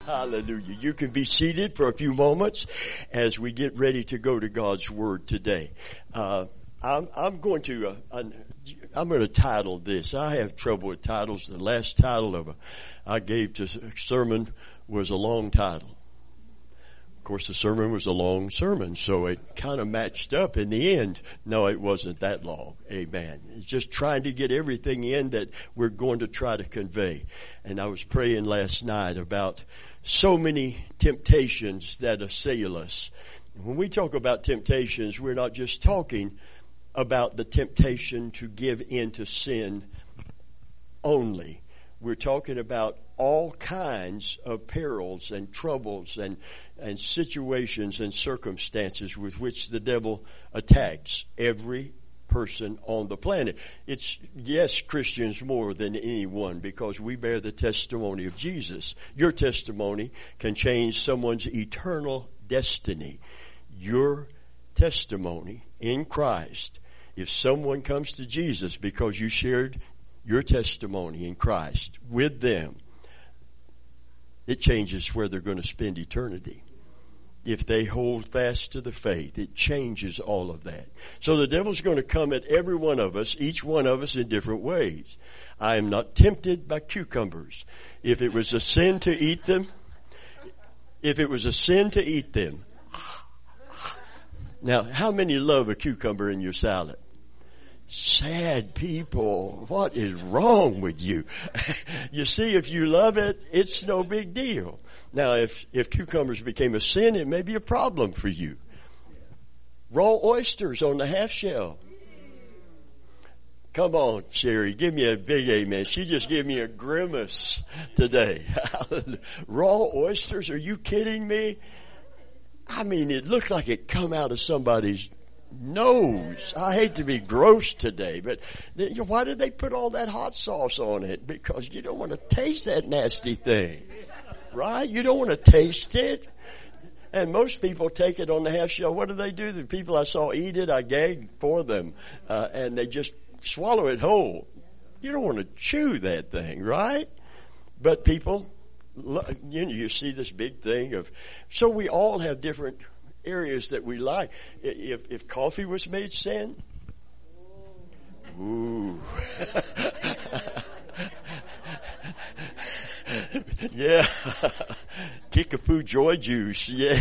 Hallelujah. You can be seated for a few moments as we get ready to go to God's Word today. I'm going to title this. I have trouble with titles. The last title I gave to a sermon was a long title. Of course, the sermon was a long sermon, so it kind of matched up in the end. No, it wasn't that long. Amen. It's just trying to get everything in that we're going to try to convey. And I was praying last night about so many temptations that assail us. When we talk about temptations, we're not just talking about the temptation to give in to sin only. We're talking about all kinds of perils and troubles and situations and circumstances with which the devil attacks every person on the planet. It's, yes, Christians more than anyone, because we bear the testimony of Jesus. Your testimony can change someone's eternal destiny. Your testimony in Christ, if someone comes to Jesus because you shared your testimony in Christ with them, it changes where they're going to spend eternity. If they hold fast to the faith, it changes all of that. So the devil's going to come at every one of us, each one of us in different ways. I am not tempted by cucumbers. If it was a sin to eat them, Now, how many love a cucumber in your salad? Sad people. What is wrong with you? You see, if you love it, it's no big deal. Now, if cucumbers became a sin, it may be a problem for you. Raw oysters on the half shell. Come on, Sherry, give me a big amen. She just gave me a grimace today. Raw oysters? Are you kidding me? I mean, it looked like it come out of somebody's nose. I hate to be gross today, but why did they put all that hot sauce on it? Because you don't want to taste that nasty thing, right? You don't want to taste it. And most people take it on the half shell. What do? The people I saw eat it, I gagged for them, and they just swallow it whole. You don't want to chew that thing, right? But people, you see this big thing of, so we all have different areas that we like. If coffee was made sin, ooh. Yeah. Kickapoo joy juice, yeah.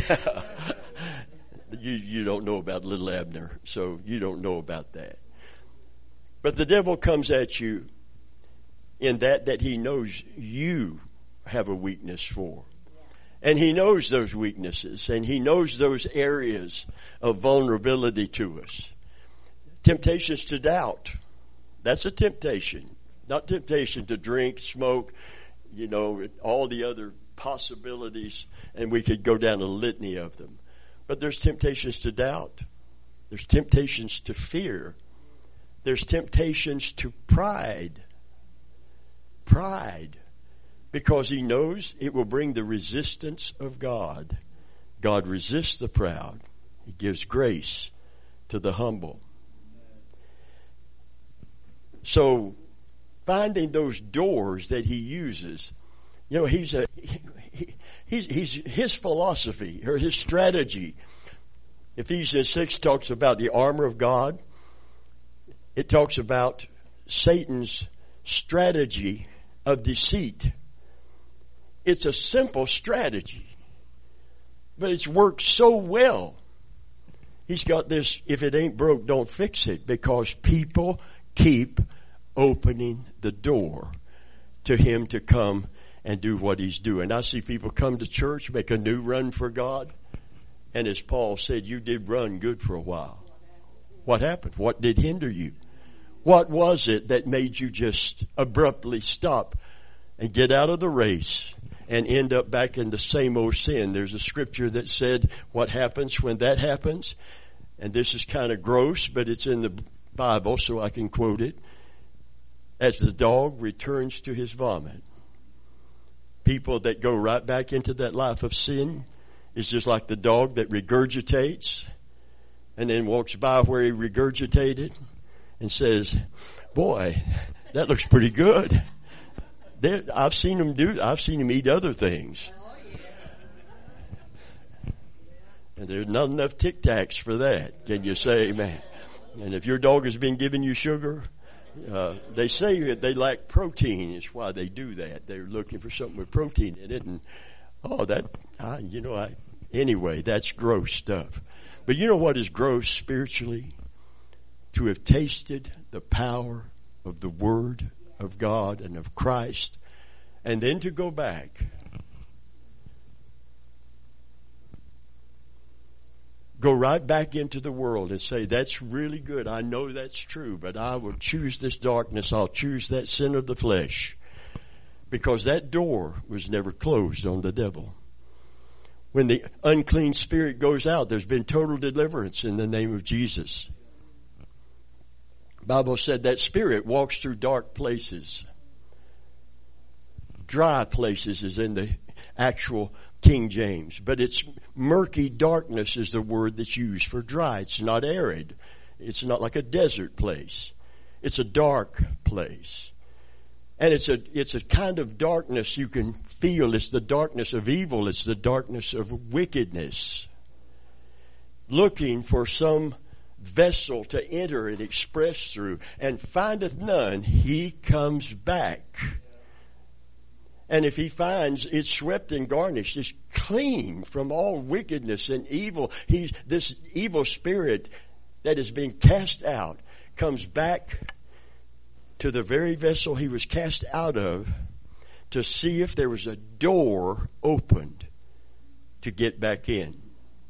You don't know about little Abner, so you don't know about that. But the devil comes at you in that he knows you have a weakness for. And he knows those weaknesses, and he knows those areas of vulnerability to us. Temptations to doubt. That's a temptation. Not temptation to drink, smoke, all the other possibilities, and we could go down a litany of them. But there's temptations to doubt. There's temptations to fear. There's temptations to pride. Pride. Because he knows it will bring the resistance of God. God resists the proud. He gives grace to the humble. So, finding those doors that he uses, his philosophy or his strategy. Ephesians 6 talks about the armor of God. It talks about Satan's strategy of deceit. It's a simple strategy, but it's worked so well. He's got this, if it ain't broke, don't fix it, because people keep opening the door to him to come and do what he's doing. I see people come to church, make a new run for God, and as Paul said, you did run good for a while. What happened? What did hinder you? What was it that made you just abruptly stop and get out of the race and end up back in the same old sin? There's a scripture that said what happens when that happens, and this is kind of gross, but it's in the Bible, so I can quote it. As the dog returns to his vomit. People that go right back into that life of sin is just like the dog that regurgitates and then walks by where he regurgitated and says, boy, that looks pretty good. I've seen him eat other things. And there's not enough Tic Tacs for that. Can you say amen? And if your dog has been giving you sugar, they say that they lack protein. It's why they do that. They're looking for something with protein in it. And, anyway, that's gross stuff. But you know what is gross spiritually? To have tasted the power of the Word of God and of Christ, and then to go back. Go right back into the world and say, that's really good. I know that's true, but I will choose this darkness. I'll choose that sin of the flesh. Because that door was never closed on the devil. When the unclean spirit goes out, there's been total deliverance in the name of Jesus. The Bible said that spirit walks through dark places. Dry places is in the actual King James, but it's murky darkness is the word that's used for dry. It's not arid. It's not like a desert place. It's a dark place. And it's a kind of darkness you can feel. It's the darkness of evil. It's the darkness of wickedness. Looking for some vessel to enter and express through, and findeth none, he comes back. And if he finds it's swept and garnished, it's clean from all wickedness and evil, this evil spirit that is being cast out comes back to the very vessel he was cast out of to see if there was a door opened to get back in.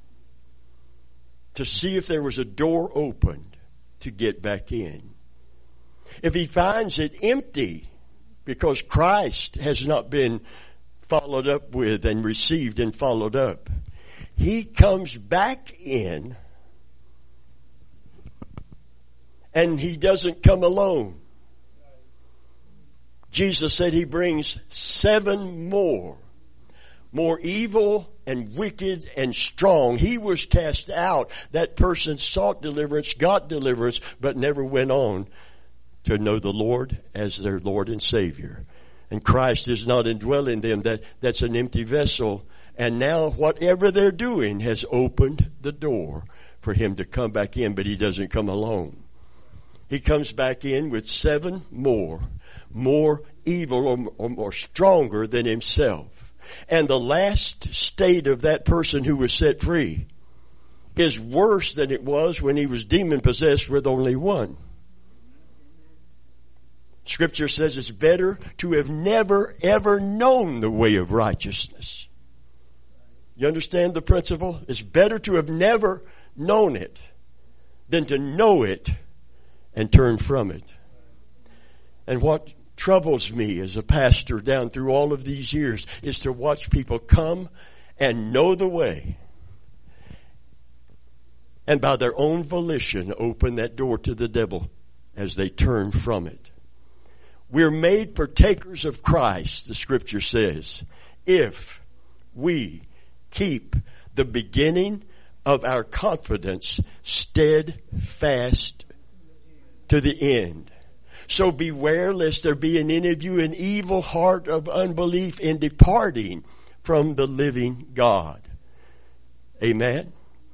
To see if there was a door opened to get back in. If he finds it empty because Christ has not been followed up with and received and followed up, he comes back in, and he doesn't come alone. Jesus said he brings 7 more evil and wicked and strong. He was cast out. That person sought deliverance, got deliverance, but never went on to know the Lord as their Lord and Savior. And Christ is not indwelling them. That's an empty vessel. And now whatever they're doing has opened the door for him to come back in, but he doesn't come alone. He comes back in with 7 more evil or more stronger than himself. And the last state of that person who was set free is worse than it was when he was demon possessed with only one. Scripture says it's better to have never ever known the way of righteousness. You understand the principle? It's better to have never known it than to know it and turn from it. And what troubles me as a pastor down through all of these years is to watch people come and know the way, and by their own volition open that door to the devil as they turn from it. We're made partakers of Christ, the Scripture says, if we keep the beginning of our confidence steadfast to the end. So beware lest there be in any of you an evil heart of unbelief in departing from the living God. Amen.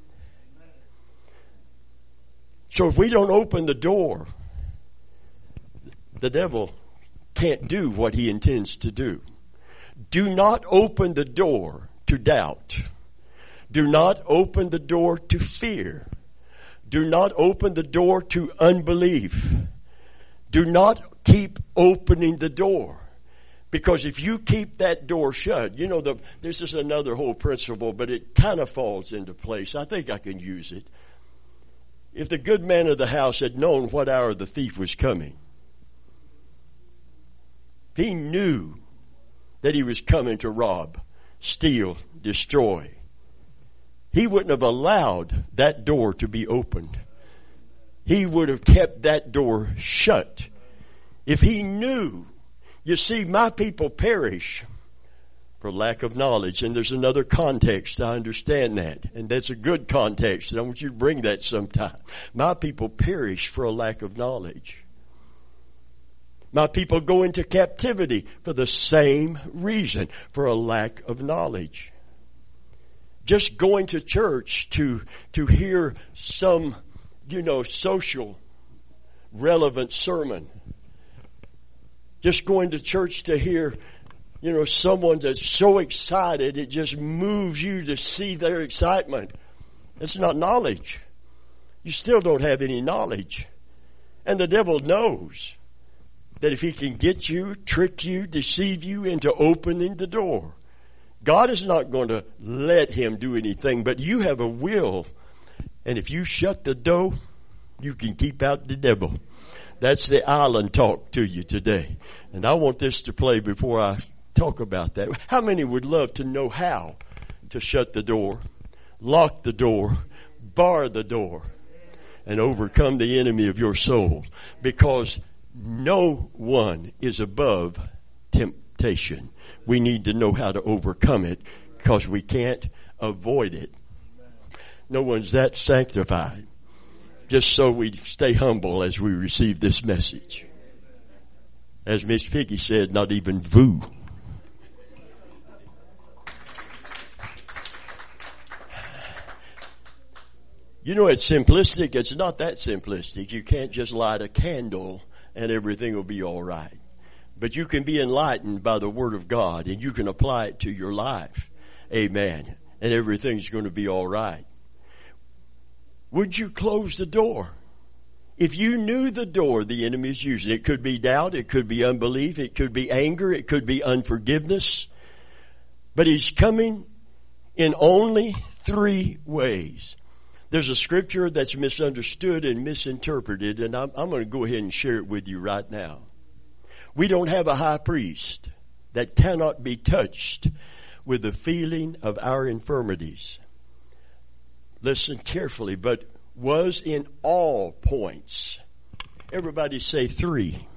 So if we don't open the door, the devil can't do what he intends to do. Do not open the door to doubt. Do not open the door to fear. Do not open the door to unbelief. Do not keep opening the door. Because if you keep that door shut, this is another whole principle, but it kind of falls into place. I think I can use it. If the good man of the house had known what hour the thief was coming, if he knew that he was coming to rob, steal, destroy, he wouldn't have allowed that door to be opened. He would have kept that door shut. If he knew, you see, my people perish for lack of knowledge. And there's another context, I understand that. And that's a good context. And I want you to bring that sometime. My people perish for a lack of knowledge. My people go into captivity for the same reason, for a lack of knowledge. just going to church to hear some, social relevant sermon. Just going to church to hear, someone that's so excited it just moves you to see their excitement. It's not knowledge. You still don't have any knowledge. And the devil knows that if he can get you, trick you, deceive you into opening the door, God is not going to let him do anything, but you have a will. And if you shut the door, you can keep out the devil. That's the island talk to you today. And I want this to play before I talk about that. How many would love to know how to shut the door, lock the door, bar the door, and overcome the enemy of your soul? Because no one is above temptation. We need to know how to overcome it because we can't avoid it. No one's that sanctified. Just so we stay humble as we receive this message. As Miss Piggy said, not even voo. It's simplistic. It's not that simplistic. You can't just light a candle and everything will be all right. But you can be enlightened by the Word of God and you can apply it to your life. Amen. And everything's going to be all right. Would you close the door? If you knew the door the enemy is using, it could be doubt, it could be unbelief, it could be anger, it could be unforgiveness. But he's coming in only 3 ways. There's a scripture that's misunderstood and misinterpreted, and I'm going to go ahead and share it with you right now. We don't have a high priest that cannot be touched with the feeling of our infirmities. Listen carefully, but was in all points. Everybody say 3.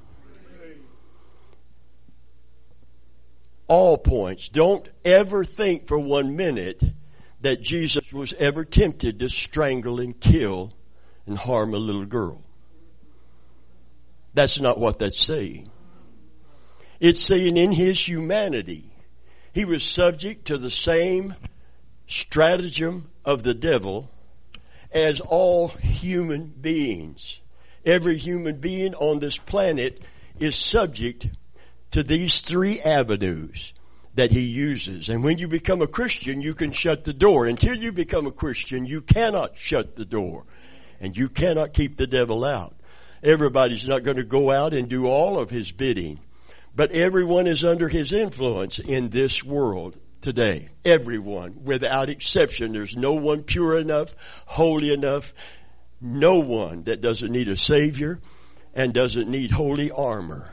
All points. Don't ever think for 1 minute that Jesus was ever tempted to strangle and kill and harm a little girl. That's not what that's saying. It's saying in his humanity, he was subject to the same stratagem of the devil as all human beings. Every human being on this planet is subject to these 3 avenues that he uses. And when you become a Christian, you can shut the door. Until you become a Christian, you cannot shut the door. And you cannot keep the devil out. Everybody's not going to go out and do all of his bidding. But everyone is under his influence in this world today. Everyone, without exception. There's no one pure enough, holy enough. No one that doesn't need a Savior and doesn't need holy armor.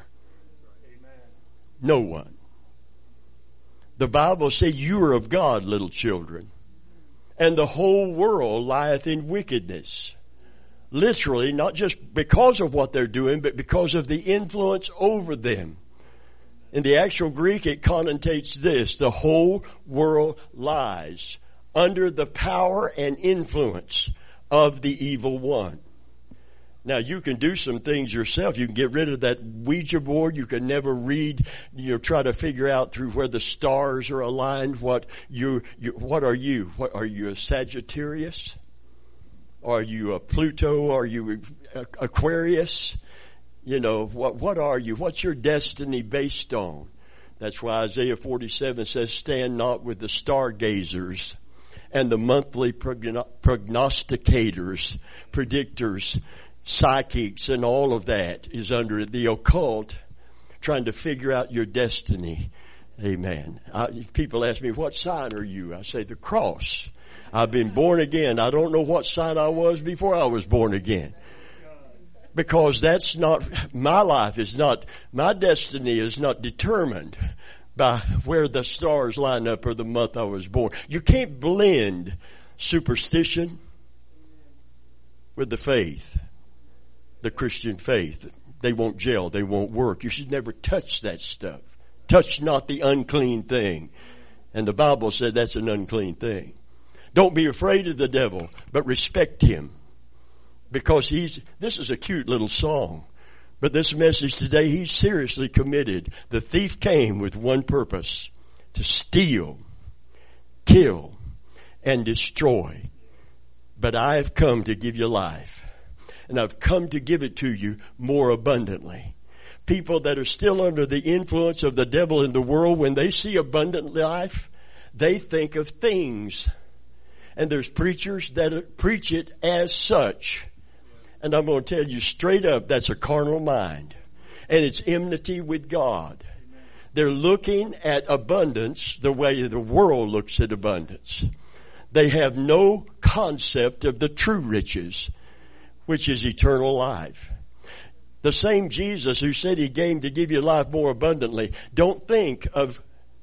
No one. The Bible said, you are of God, little children, and the whole world lieth in wickedness. Literally, not just because of what they're doing, but because of the influence over them. In the actual Greek, it connotates this: the whole world lies under the power and influence of the evil one. Now, you can do some things yourself. You can get rid of that Ouija board. You can never read, try to figure out through where the stars are aligned. What are you? What are you, a Sagittarius? Are you a Pluto? Are you Aquarius? What are you? What's your destiny based on? That's why Isaiah 47 says, stand not with the stargazers and the monthly prognosticators, predictors, psychics, and all of that is under the occult, trying to figure out your destiny. Amen. People ask me, what sign are you? I say, the cross. I've been born again. I don't know what sign I was before I was born again. Because that's not, my life is not, my destiny is not determined by where the stars line up or the month I was born. You can't blend superstition with the faith. The Christian faith. They won't gel. They won't work. You should never touch that stuff. Touch not the unclean thing. And the Bible said that's an unclean thing. Don't be afraid of the devil, but respect him. Because this is a cute little song. But this message today, he's seriously committed. The thief came with one purpose: to steal, kill, and destroy. But I have come to give you life. And I've come to give it to you more abundantly. People that are still under the influence of the devil in the world, when they see abundant life, they think of things. And there's preachers that preach it as such. And I'm going to tell you straight up, that's a carnal mind. And it's enmity with God. They're looking at abundance the way the world looks at abundance. They have no concept of the true riches, which is eternal life. The same Jesus who said he came to give you life more abundantly, don't think of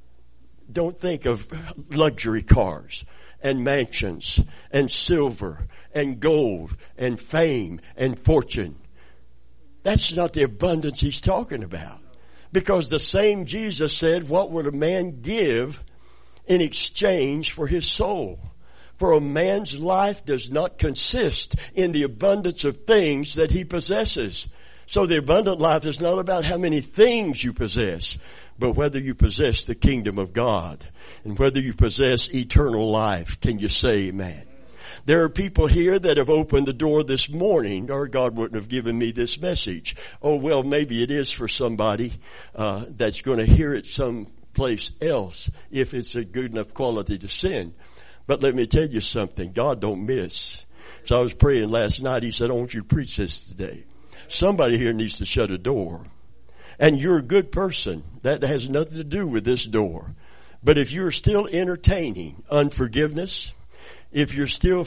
luxury cars and mansions and silver and gold and fame and fortune. That's not the abundance he's talking about. Because the same Jesus said, what would a man give in exchange for his soul? For a man's life does not consist in the abundance of things that he possesses. So the abundant life is not about how many things you possess, but whether you possess the kingdom of God and whether you possess eternal life. Can you say amen? There are people here that have opened the door this morning, or God wouldn't have given me this message. Oh, well, maybe it is for somebody that's going to hear it someplace else if it's a good enough quality to send. But let me tell you something. God don't miss. So I was praying last night. He said, I want you to preach this today. Somebody here needs to shut a door. And you're a good person. That has nothing to do with this door. But if you're still entertaining unforgiveness, if you're still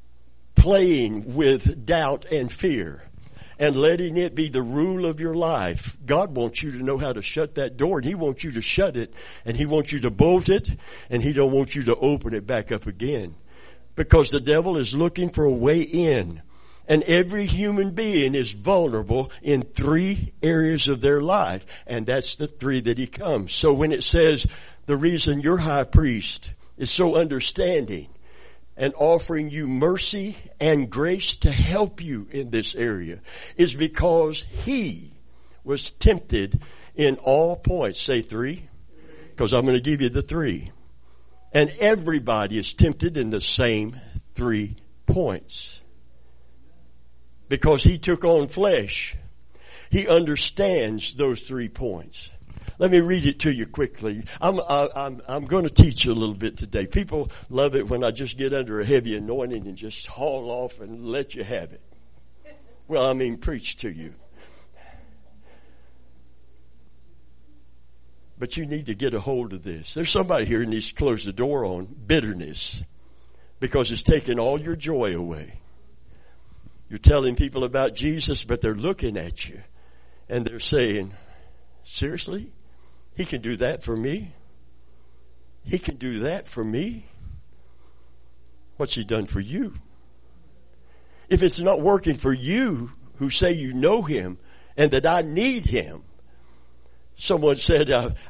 playing with doubt and fear and letting it be the rule of your life, God wants you to know how to shut that door, and He wants you to shut it, and He wants you to bolt it, and He don't want you to open it back up again. Because the devil is looking for a way in. And every human being is vulnerable in 3 areas of their life. And that's the 3 that he comes. So when it says the reason your high priest is so understanding and offering you mercy and grace to help you in this area is because he was tempted in all points. Say 3, because I'm going to give you the 3. And everybody is tempted in the same 3 points. Because he took on flesh. He understands those 3 points. Let me read it to you quickly. I'm going to teach you a little bit today. People love it when I just get under a heavy anointing and just haul off and let you have it. Well, I mean, preach to you. But you need to get a hold of this. There's somebody here who needs to close the door on bitterness because it's taking all your joy away. You're telling people about Jesus, but they're looking at you and they're saying, seriously? He can do that for me? He can do that for me? What's he done for you? If it's not working for you who say you know him and that I need him, someone said,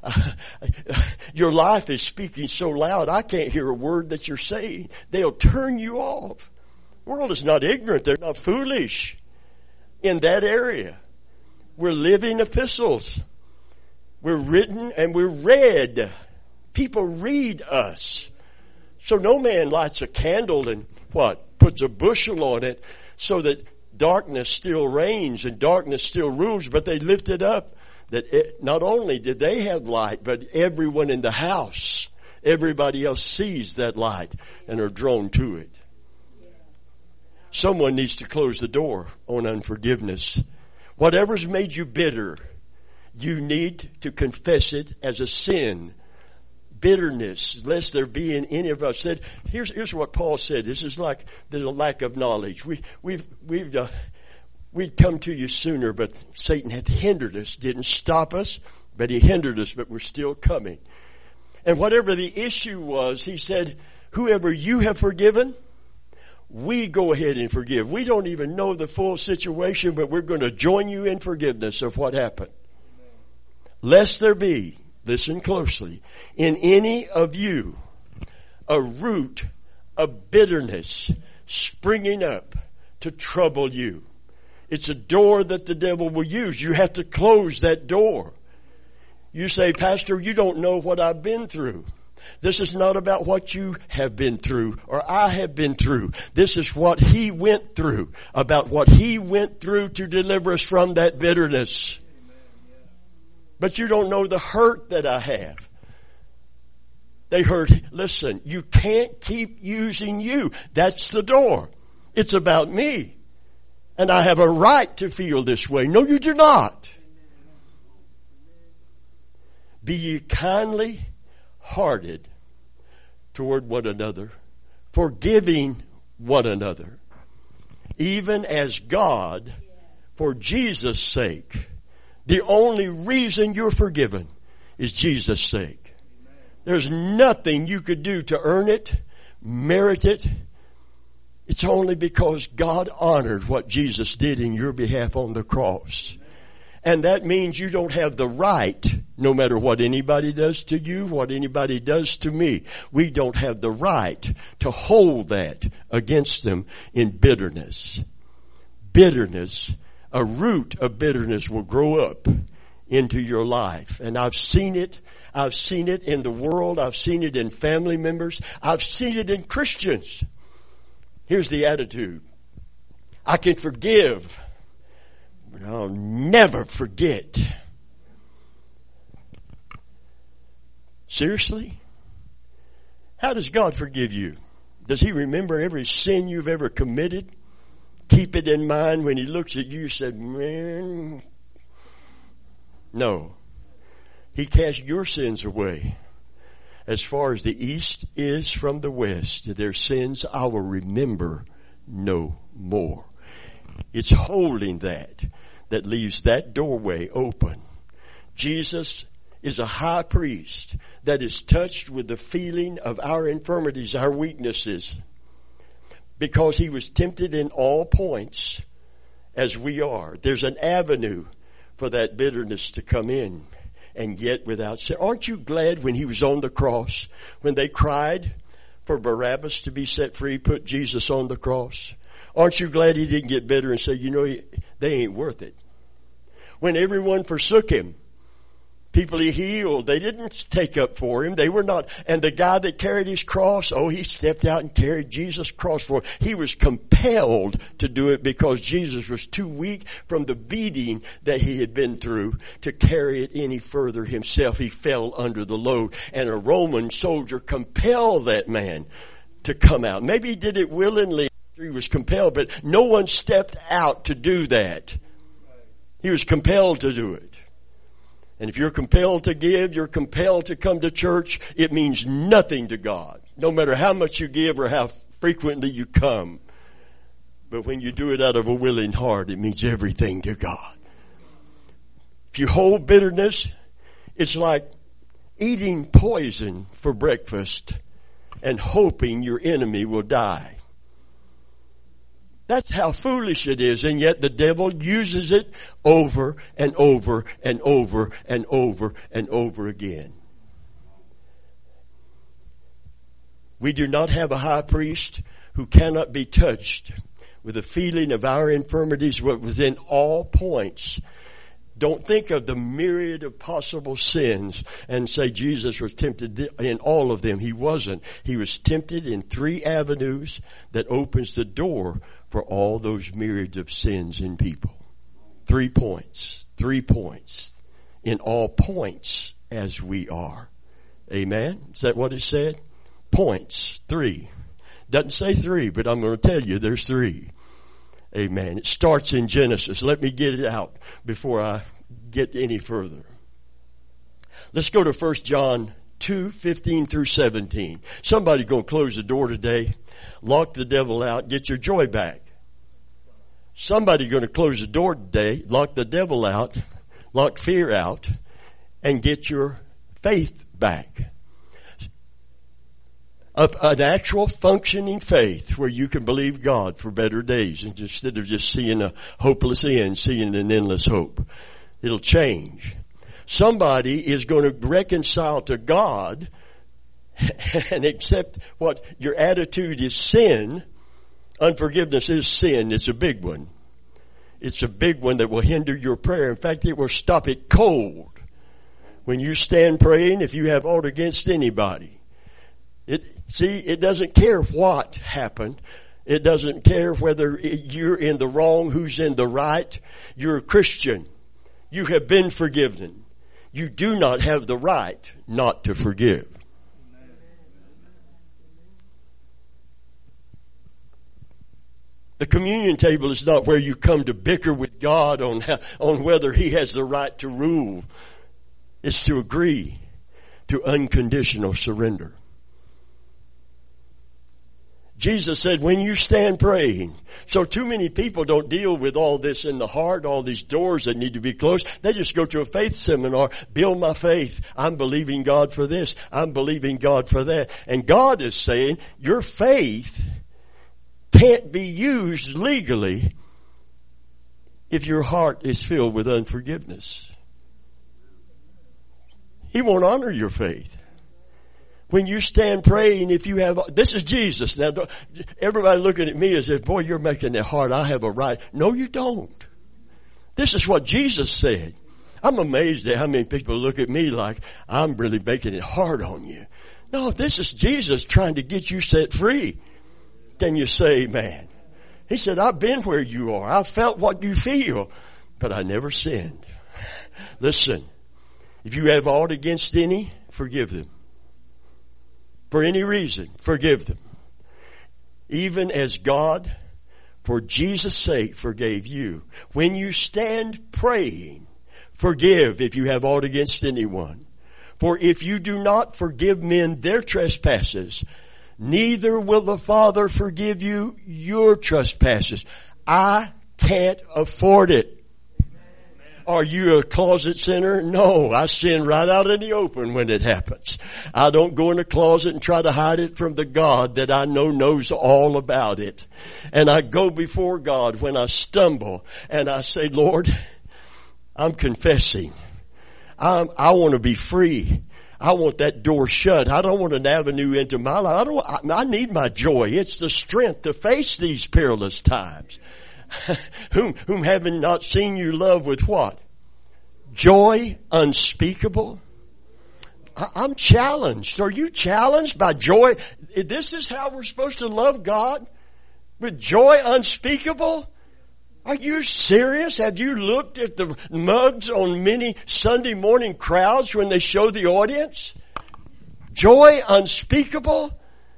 your life is speaking so loud, I can't hear a word that you're saying. They'll turn you off. The world is not ignorant. They're not foolish in that area. We're living epistles. We're written and we're read. People read us. So no man lights a candle and puts a bushel on it so that darkness still reigns and darkness still rules, but they lift it up that not only did they have light, but everyone in the house, everybody else sees that light and are drawn to it. Someone needs to close the door on unforgiveness. Whatever's made you bitter, you need to confess it as a sin. Bitterness, lest there be in any of us. Said, here's what Paul said. This is like there's a lack of knowledge. We'd come to you sooner, but Satan hath hindered us. Didn't stop us, but he hindered us, but we're still coming. And whatever the issue was, he said, whoever you have forgiven, we go ahead and forgive. We don't even know the full situation, but we're going to join you in forgiveness of what happened. Lest there be, listen closely, in any of you a root of bitterness springing up to trouble you. It's a door that the devil will use. You have to close that door. You say, Pastor, you don't know what I've been through. This is not about what you have been through or I have been through. This is what He went through, about what He went through to deliver us from that bitterness. But you don't know the hurt that I have. They heard, listen, you can't keep using you. That's the door. It's about me. And I have a right to feel this way. No, you do not. Be ye kindly hearted toward one another, forgiving one another, even as God, for Jesus' sake. The only reason you're forgiven is Jesus' sake. There's nothing you could do to earn it, merit it. It's only because God honored what Jesus did in your behalf on the cross. And that means you don't have the right, no matter what anybody does to you, what anybody does to me, we don't have the right to hold that against them in bitterness. Bitterness, a root of bitterness will grow up into your life. And I've seen it. I've seen it in the world. I've seen it in family members. I've seen it in Christians. Here's the attitude. I can forgive, but I'll never forget. Seriously? How does God forgive you? Does He remember every sin you've ever committed? Keep it in mind when He looks at you and said, man, no. He cast your sins away. As far as the east is from the west, their sins I will remember no more. It's holding that leaves that doorway open. Jesus is a high priest that is touched with the feeling of our infirmities, our weaknesses, because He was tempted in all points as we are. There's an avenue for that bitterness to come in. And yet without sin. Aren't you glad when He was on the cross, when they cried for Barabbas to be set free, put Jesus on the cross? Aren't you glad He didn't get bitter and say, you know, they ain't worth it? When everyone forsook Him, people He healed, they didn't take up for Him. They were not. And the guy that carried His cross, he stepped out and carried Jesus' cross for Him. He was compelled to do it because Jesus was too weak from the beating that He had been through to carry it any further himself. He fell under the load. And a Roman soldier compelled that man to come out. Maybe he did it willingly after he was compelled, but no one stepped out to do that. He was compelled to do it. And if you're compelled to give, you're compelled to come to church, it means nothing to God. No matter how much you give or how frequently you come. But when you do it out of a willing heart, it means everything to God. If you hold bitterness, it's like eating poison for breakfast and hoping your enemy will die. That's how foolish it is, and yet the devil uses it over and over and over and over and over again. We do not have a high priest who cannot be touched with the feeling of our infirmities within all points. Don't think of the myriad of possible sins and say Jesus was tempted in all of them. He wasn't. He was tempted in 3 avenues that opens the door for all those myriads of sins in people. 3 points. 3 points. In all points as we are. Amen? Is that what it said? Points. 3. Doesn't say 3, but I'm going to tell you there's 3. Amen. It starts in Genesis. Let me get it out before I get any further. Let's go to 1 John 2:15 through 17. Somebody going to close the door today, lock the devil out, get your joy back. Somebody going to close the door today, lock the devil out, lock fear out, and get your faith back. An actual functioning faith where you can believe God for better days instead of just seeing a hopeless end, seeing an endless hope. It'll change. Somebody is going to reconcile to God and accept what your attitude is sin. Unforgiveness is sin. It's a big one. It's a big one that will hinder your prayer. In fact, it will stop it cold. When you stand praying, if you have aught against anybody, It doesn't care what happened. It doesn't care whether you're in the wrong, who's in the right. You're a Christian. You have been forgiven. You do not have the right not to forgive. The communion table is not where you come to bicker with God on whether He has the right to rule. It's to agree to unconditional surrender. Jesus said, when you stand praying, so too many people don't deal with all this in the heart, all these doors that need to be closed. They just go to a faith seminar, build my faith. I'm believing God for this. I'm believing God for that. And God is saying, your faith can't be used legally if your heart is filled with unforgiveness. He won't honor your faith. When you stand praying, if you have, this is Jesus. Now, everybody looking at me as if, boy, you're making it hard. I have a right. No, you don't. This is what Jesus said. I'm amazed at how many people look at me like I'm really making it hard on you. No, this is Jesus trying to get you set free. Can you say amen? He said, I've been where you are. I've felt what you feel, but I never sinned. Listen, if you have aught against any, forgive them. For any reason, forgive them. Even as God, for Jesus' sake, forgave you. When you stand praying, forgive if you have aught against anyone. For if you do not forgive men their trespasses, neither will the Father forgive you your trespasses. I can't afford it. Are you a closet sinner? No, I sin right out in the open when it happens. I don't go in a closet and try to hide it from the God that I know knows all about it. And I go before God when I stumble and I say, Lord, I'm confessing. I want to be free. I want that door shut. I don't want an avenue into my life. I need my joy. It's the strength to face these perilous times. whom having not seen you love with what? Joy unspeakable. I'm challenged. Are you challenged by joy? This is how we're supposed to love God? With joy unspeakable? Are you serious? Have you looked at the mugs on many Sunday morning crowds when they show the audience? Joy unspeakable?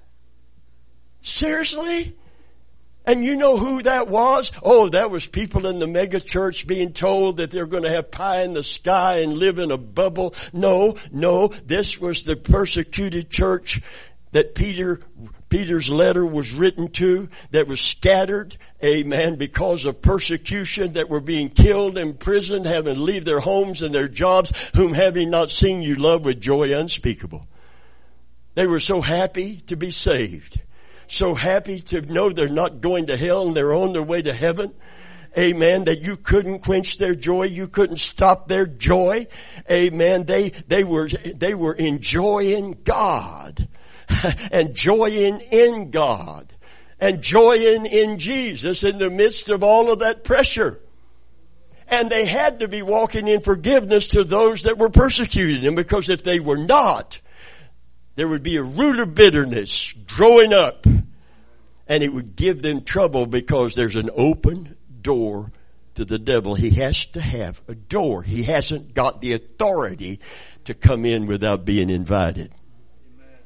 Seriously? And you know who that was? Oh, that was people in the mega church being told that they're going to have pie in the sky and live in a bubble. No, this was the persecuted church that Peter's letter was written to, that was scattered, amen, because of persecution, that were being killed, imprisoned, having to leave their homes and their jobs, whom having not seen you love with joy unspeakable. They were so happy to be saved. So happy to know they're not going to hell and they're on their way to heaven. Amen. That you couldn't quench their joy. You couldn't stop their joy. Amen. They were enjoying God and joying in God and joying in Jesus in the midst of all of that pressure. And they had to be walking in forgiveness to those that were persecuting them, because if they were not, there would be a root of bitterness growing up, and it would give them trouble, because there's an open door to the devil. He has to have a door. He hasn't got the authority to come in without being invited. Amen.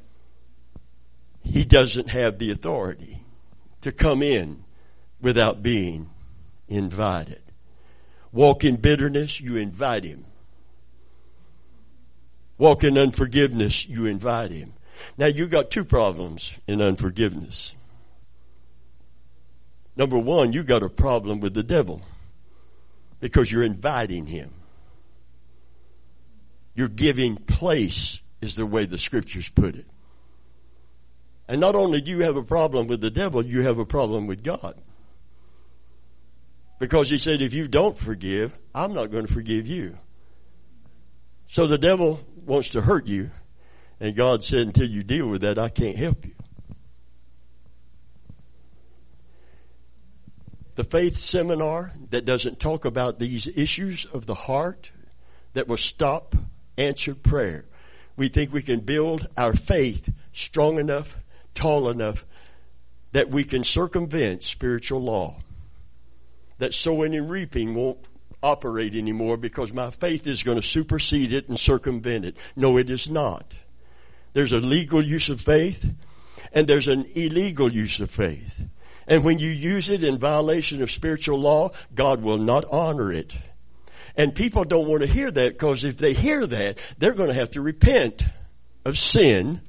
He doesn't have the authority to come in without being invited. Walk in bitterness, you invite him. Walk in unforgiveness, you invite him. Now you got two problems in unforgiveness. Number one, you got a problem with the devil, because you're inviting him. You're giving place, is the way the scriptures put it. And not only do you have a problem with the devil, you have a problem with God. Because he said, if you don't forgive, I'm not going to forgive you. So the devil wants to hurt you, and God said, until you deal with that, I can't help you. The faith seminar that doesn't talk about these issues of the heart, that will stop answered prayer. We think we can build our faith strong enough, tall enough that we can circumvent spiritual law. That sowing and reaping won't operate anymore because my faith is going to supersede it and circumvent it. No, it is not. There's a legal use of faith and there's an illegal use of faith. And when you use it in violation of spiritual law, God will not honor it. And people don't want to hear that, because if they hear that, they're going to have to repent of sin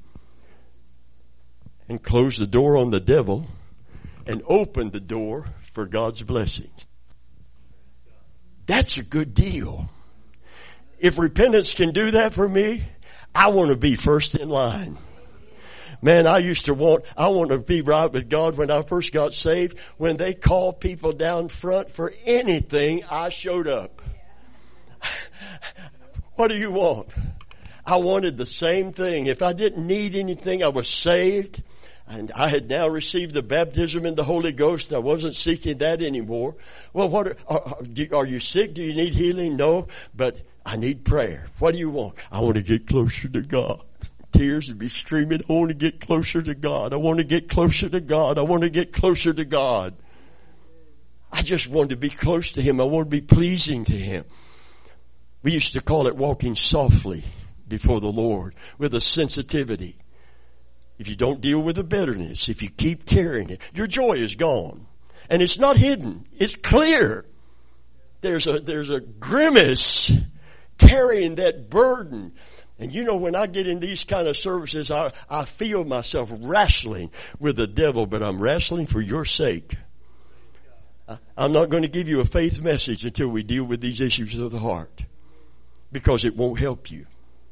and close the door on the devil and open the door for God's blessings. That's a good deal. If repentance can do that for me, I want to be first in line. Man, I want to be right with God when I first got saved. When they called people down front for anything, I showed up. What do you want? I wanted the same thing. If I didn't need anything, I was saved. And I had now received the baptism in the Holy Ghost. I wasn't seeking that anymore. Well, are you sick? Do you need healing? No, but I need prayer. What do you want? I want to get closer to God. Tears would be streaming. I want to get closer to God. I want to get closer to God. I want to get closer to God. I just wanted to be close to Him. I want to be pleasing to Him. We used to call it walking softly before the Lord with a sensitivity. If you don't deal with the bitterness, if you keep carrying it, your joy is gone. And it's not hidden. It's clear. There's a grimace carrying that burden. And you know, when I get in these kind of services, I feel myself wrestling with the devil, but I'm wrestling for your sake. I'm not going to give you a faith message until we deal with these issues of the heart, because it won't help you.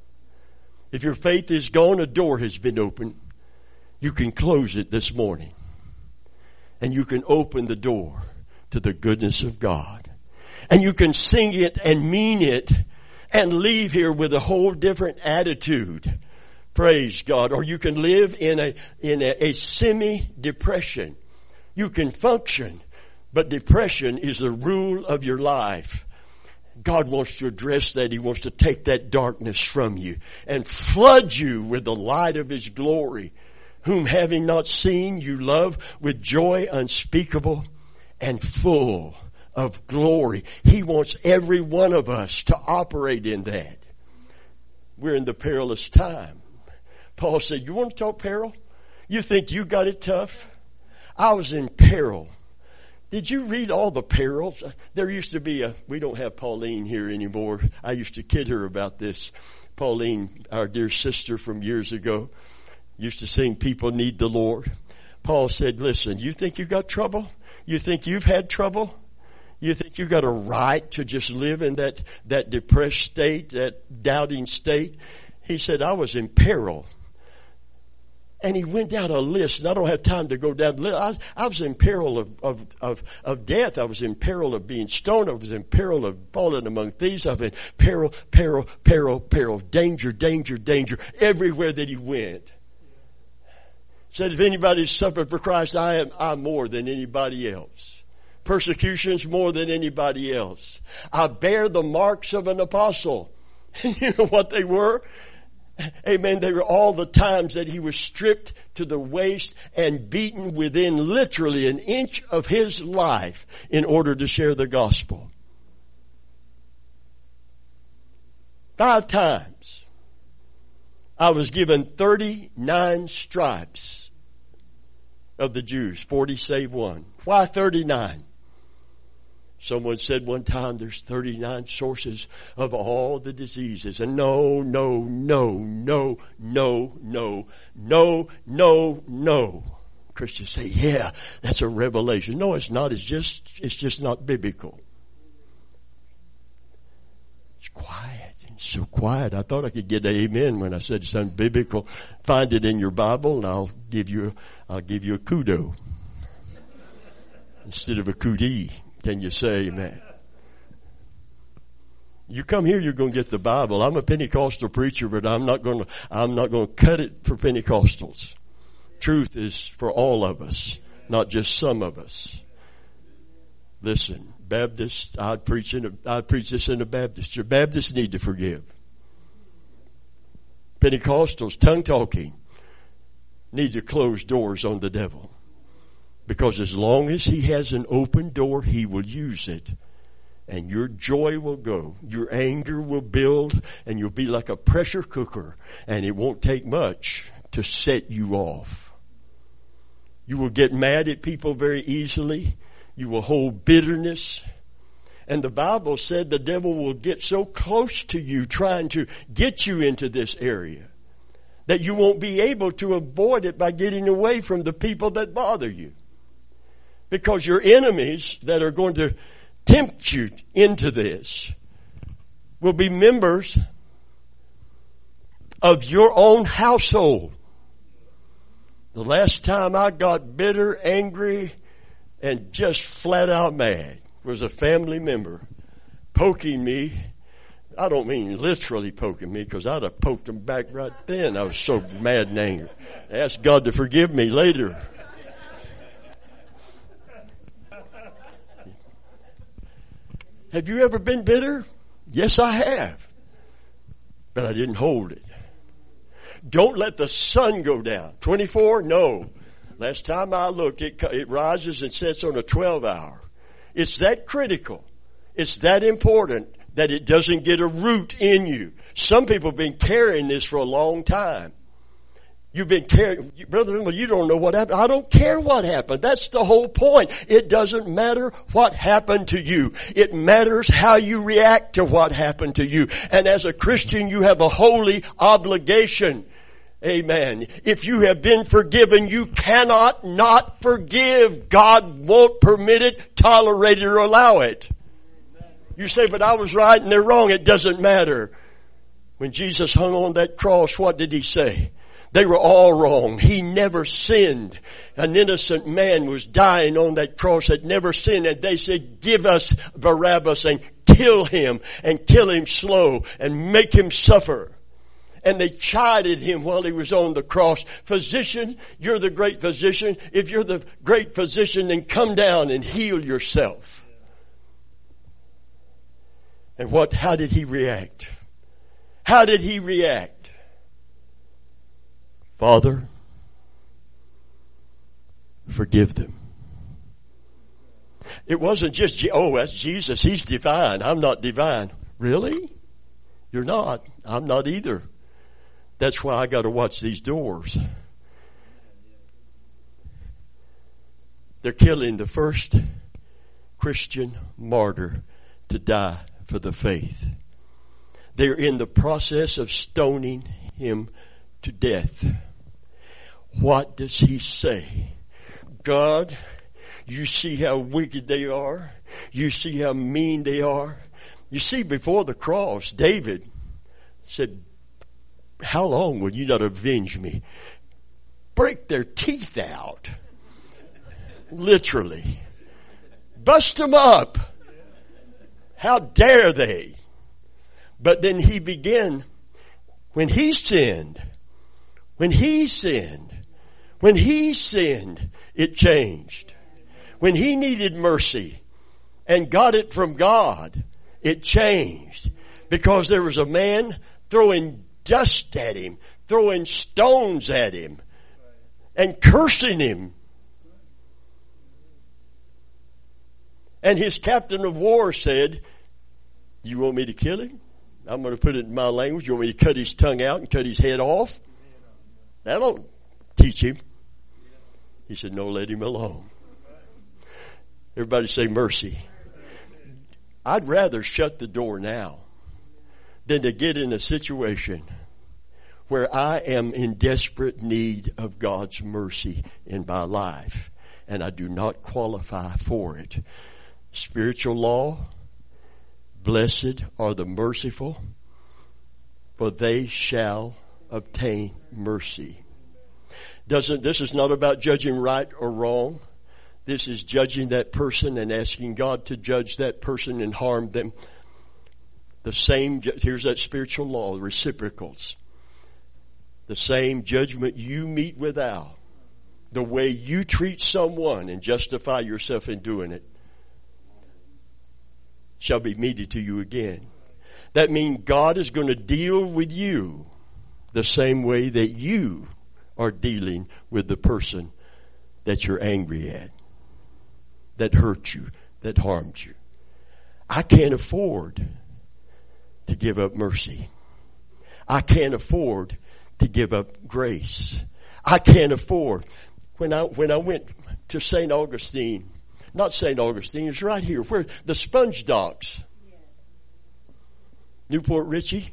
If your faith is gone, a door has been opened. You can close it this morning, and you can open the door to the goodness of God. And you can sing it and mean it and leave here with a whole different attitude. Praise God. Or you can live in a semi-depression. You can function, but depression is the rule of your life. God wants to address that. He wants to take that darkness from you and flood you with the light of His glory, whom having not seen you love with joy unspeakable and full of glory. He wants every one of us to operate in that. We're in the perilous time. Paul said, you want to talk peril? You think you got it tough? I was in peril. Did you read all the perils? There used to be we don't have Pauline here anymore. I used to kid her about this. Pauline, our dear sister from years ago, used to sing, "People Need the Lord." Paul said, listen, you think you got trouble? You think you've had trouble? You think you got a right to just live in that depressed state, that doubting state? He said, I was in peril. And he went down a list, and I don't have time to go down the list. I was in peril of death. I was in peril of being stoned. I was in peril of falling among thieves. I was in peril, danger, danger, danger, everywhere that he went. Said, if anybody's suffered for Christ, I'm more than anybody else. Persecutions more than anybody else. I bear the marks of an apostle. And you know what they were? Amen. They were all the times that he was stripped to the waist and beaten within literally an inch of his life in order to share the gospel. 5 times. I was given 39 stripes of the Jews, 40 save 1. Why 39? Someone said one time there's 39 sources of all the diseases. And no. Christians say, yeah, that's a revelation. No, it's not. It's just not biblical. It's quiet. It's so quiet. I thought I could get an amen when I said something biblical. Find it in your Bible and I'll give you a kudo instead of a cootie. Can you say amen? You come here, you're going to get the Bible. I'm a Pentecostal preacher, but I'm not going to cut it for Pentecostals. Truth is for all of us, not just some of us. Listen, Baptists, I'd preach this in a Baptist church. Baptists need to forgive. Pentecostals, tongue talking. need to close doors on the devil. Because as long as he has an open door, he will use it. And your joy will go. Your anger will build, and you'll be like a pressure cooker. And it won't take much to set you off. You will get mad at people very easily. You will hold bitterness. And the Bible said the devil will get so close to you, trying to get you into this area, that you won't be able to avoid it by getting away from the people that bother you. Because your enemies that are going to tempt you into this will be members of your own household. The last time I got bitter, angry, and just flat out mad was a family member poking me. I don't mean literally poking me, because I'd have poked him back right then. I was so mad and angry. I asked God to forgive me later. Have you ever been bitter? Yes, I have. But I didn't hold it. Don't let the sun go down. 24? No. Last time I looked, it rises and sets on a 12-hour. It's that critical. It's that important that it doesn't get a root in you. Some people have been carrying this for a long time. You've been carrying, brother, you don't know what happened. I don't care what happened. That's the whole point. It doesn't matter what happened to you. It matters how you react to what happened to you. And as a Christian, you have a holy obligation. Amen. If you have been forgiven, you cannot not forgive. God won't permit it, tolerate it, or allow it. You say, but I was right and they're wrong. It doesn't matter. When Jesus hung on that cross, what did he say? They were all wrong. He never sinned. An innocent man was dying on that cross that never sinned. And they said, give us Barabbas and kill him slow and make him suffer. And they chided him while he was on the cross. Physician, you're the great physician. If you're the great physician, then come down and heal yourself. And how did he react? How did he react? Father, forgive them. It wasn't just, that's Jesus. He's divine. I'm not divine. Really? You're not. I'm not either. That's why I got to watch these doors. They're killing the first Christian martyr to die for the faith. They're in the process of stoning him to death. What does he say? God, you see how wicked they are. You see how mean they are. You see, before the cross, David said, how long will you not avenge me? Break their teeth out. Literally. Bust them up. How dare they? But then he began, when he sinned, it changed. When he needed mercy and got it from God, it changed. Because there was a man throwing dust at him, throwing stones at him, and cursing him. And his captain of war said, you want me to kill him? I'm going to put it in my language. You want me to cut his tongue out and cut his head off? That'll teach him. He said, no, let him alone. Everybody say mercy. I'd rather shut the door now than to get in a situation where I am in desperate need of God's mercy in my life, and I do not qualify for it. Spiritual law, blessed are the merciful, for they shall obtain mercy. This is not about judging right or wrong. This is judging that person and asking God to judge that person and harm them. Here's that spiritual law, reciprocals. The same judgment you meet without, the way you treat someone and justify yourself in doing it, shall be meted to you again. That means God is going to deal with you the same way that you are dealing with the person that you're angry at, that hurt you, that harmed you. I can't afford to give up mercy. I can't afford to give up grace. I can't afford. When I went to St. Augustine, not St. Augustine, it's right here, where the sponge docks. Newport Richie.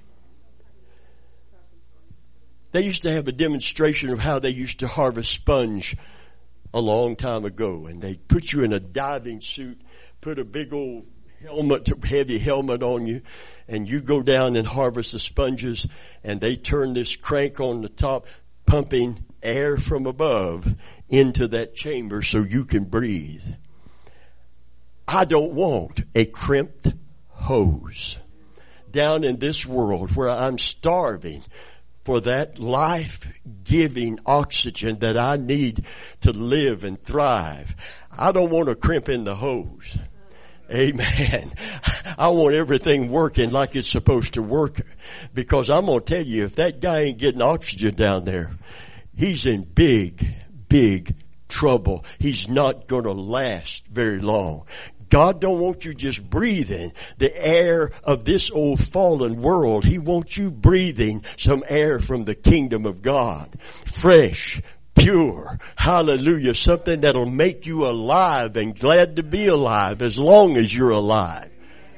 They used to have a demonstration of how they used to harvest sponge a long time ago. And they put you in a diving suit, put a big old helmet, heavy helmet on you, and you go down and harvest the sponges, and they turn this crank on the top, pumping air from above into that chamber so you can breathe. I don't want a crimped hose down in this world where I'm starving for that life-giving oxygen that I need to live and thrive. I don't want to crimp in the hose. Amen. I want everything working like it's supposed to work, because I'm going to tell you, if that guy ain't getting oxygen down there, he's in big, big trouble. He's not going to last very long. God don't want you just breathing the air of this old fallen world. He wants you breathing some air from the kingdom of God. Fresh, pure, hallelujah, something that'll make you alive and glad to be alive as long as you're alive.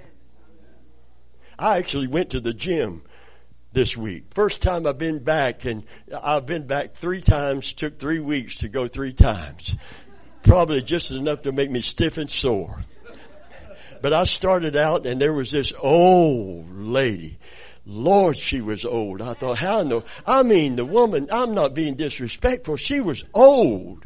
I actually went to the gym this week. First time I've been back, and I've been back 3 times, took 3 weeks to go 3 times. Probably just enough to make me stiff and sore. But I started out, and there was this old lady. Lord, she was old. I thought, how in the, I mean, the woman, I'm not being disrespectful. She was old.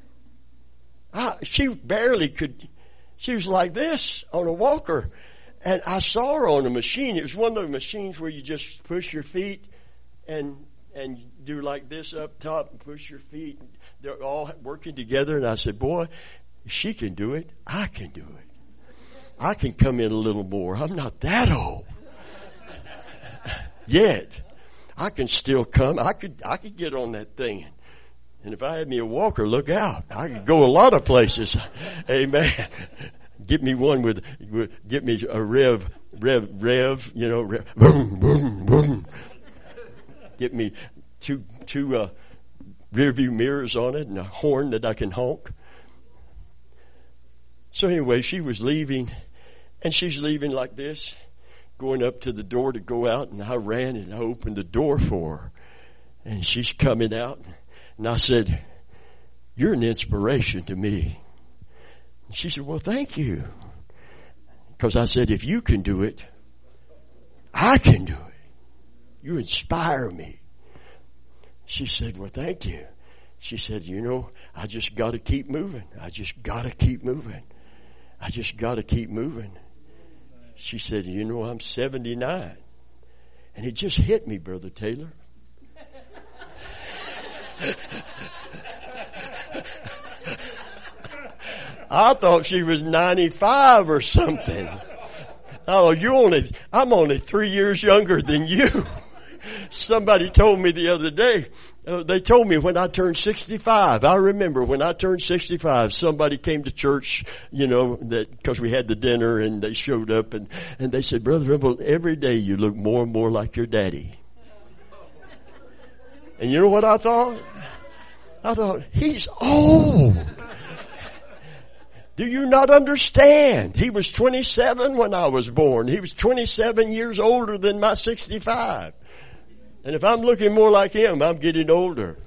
She barely could, she was like this on a walker. And I saw her on a machine. It was one of those machines where you just push your feet and do like this up top and push your feet. They're all working together. And I said, boy, if she can do it, I can do it. I can come in a little more. I'm not that old. Yet. I can still come. I could get on that thing. And if I had me a walker, look out. I could go a lot of places. Amen. Get me one get me a rev, you know, boom, boom, boom. Get me two rear view mirrors on it and a horn that I can honk. So anyway, she was leaving, and she's leaving like this, going up to the door to go out, and I ran and I opened the door for her. And she's coming out, and I said, you're an inspiration to me. And she said, well, thank you. Because I said, if you can do it, I can do it. You inspire me. She said, well, thank you. She said, you know, I just got to keep moving. I just got to keep moving. I just got to keep moving. She said, you know, I'm 79. And it just hit me, Brother Taylor. I thought she was 95 or something. Oh, I'm only 3 years younger than you. Somebody told me the other day, they told me when I turned 65. I remember when I turned 65, somebody came to church, you know, because we had the dinner, and they showed up, and they said, Brother Rimble, every day you look more and more like your daddy. And you know what I thought? I thought, he's old. Do you not understand? He was 27 when I was born. He was 27 years older than my 65. And if I'm looking more like him, I'm getting older.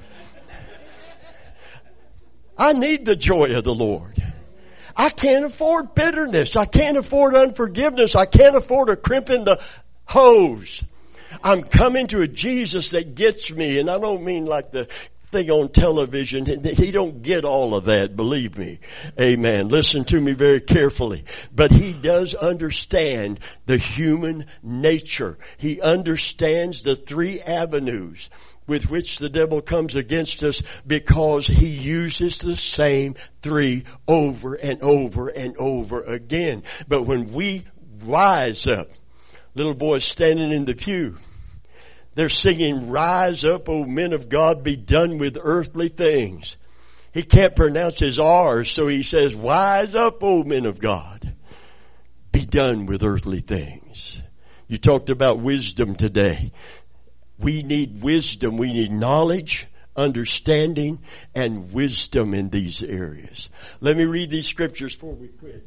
I need the joy of the Lord. I can't afford bitterness. I can't afford unforgiveness. I can't afford a crimp in the hose. I'm coming to a Jesus that gets me, and I don't mean like the thing on television. He don't get all of that, believe me. Amen. Listen to me very carefully. But he does understand the human nature. He understands the 3 avenues with which the devil comes against us, because he uses the same 3 over and over and over again. But when we rise up, little boys standing in the pew, They're singing, rise up, O men of God, be done with earthly things. He can't pronounce his R's, so he says, rise up, O men of God, be done with earthly things. You talked about wisdom today. We need wisdom. We need knowledge, understanding, and wisdom in these areas. Let me read these scriptures before we quit.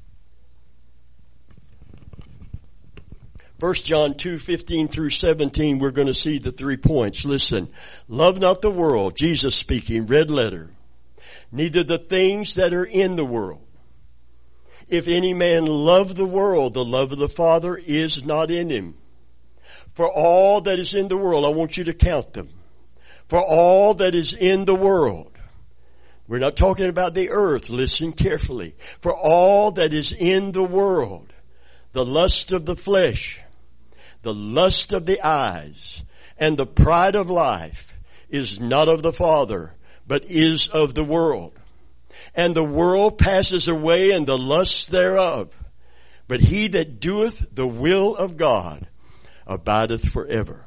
1 John 2:15 through 17, we're going to see the 3 points. Listen, love not the world, Jesus speaking, red letter, neither the things that are in the world. If any man love the world, the love of the Father is not in him. For all that is in the world, I want you to count them. For all that is in the world. We're not talking about the earth. Listen carefully. For all that is in the world, the lust of the flesh, the lust of the eyes, and the pride of life is not of the Father, but is of the world. And the world passes away and the lusts thereof. But he that doeth the will of God abideth forever.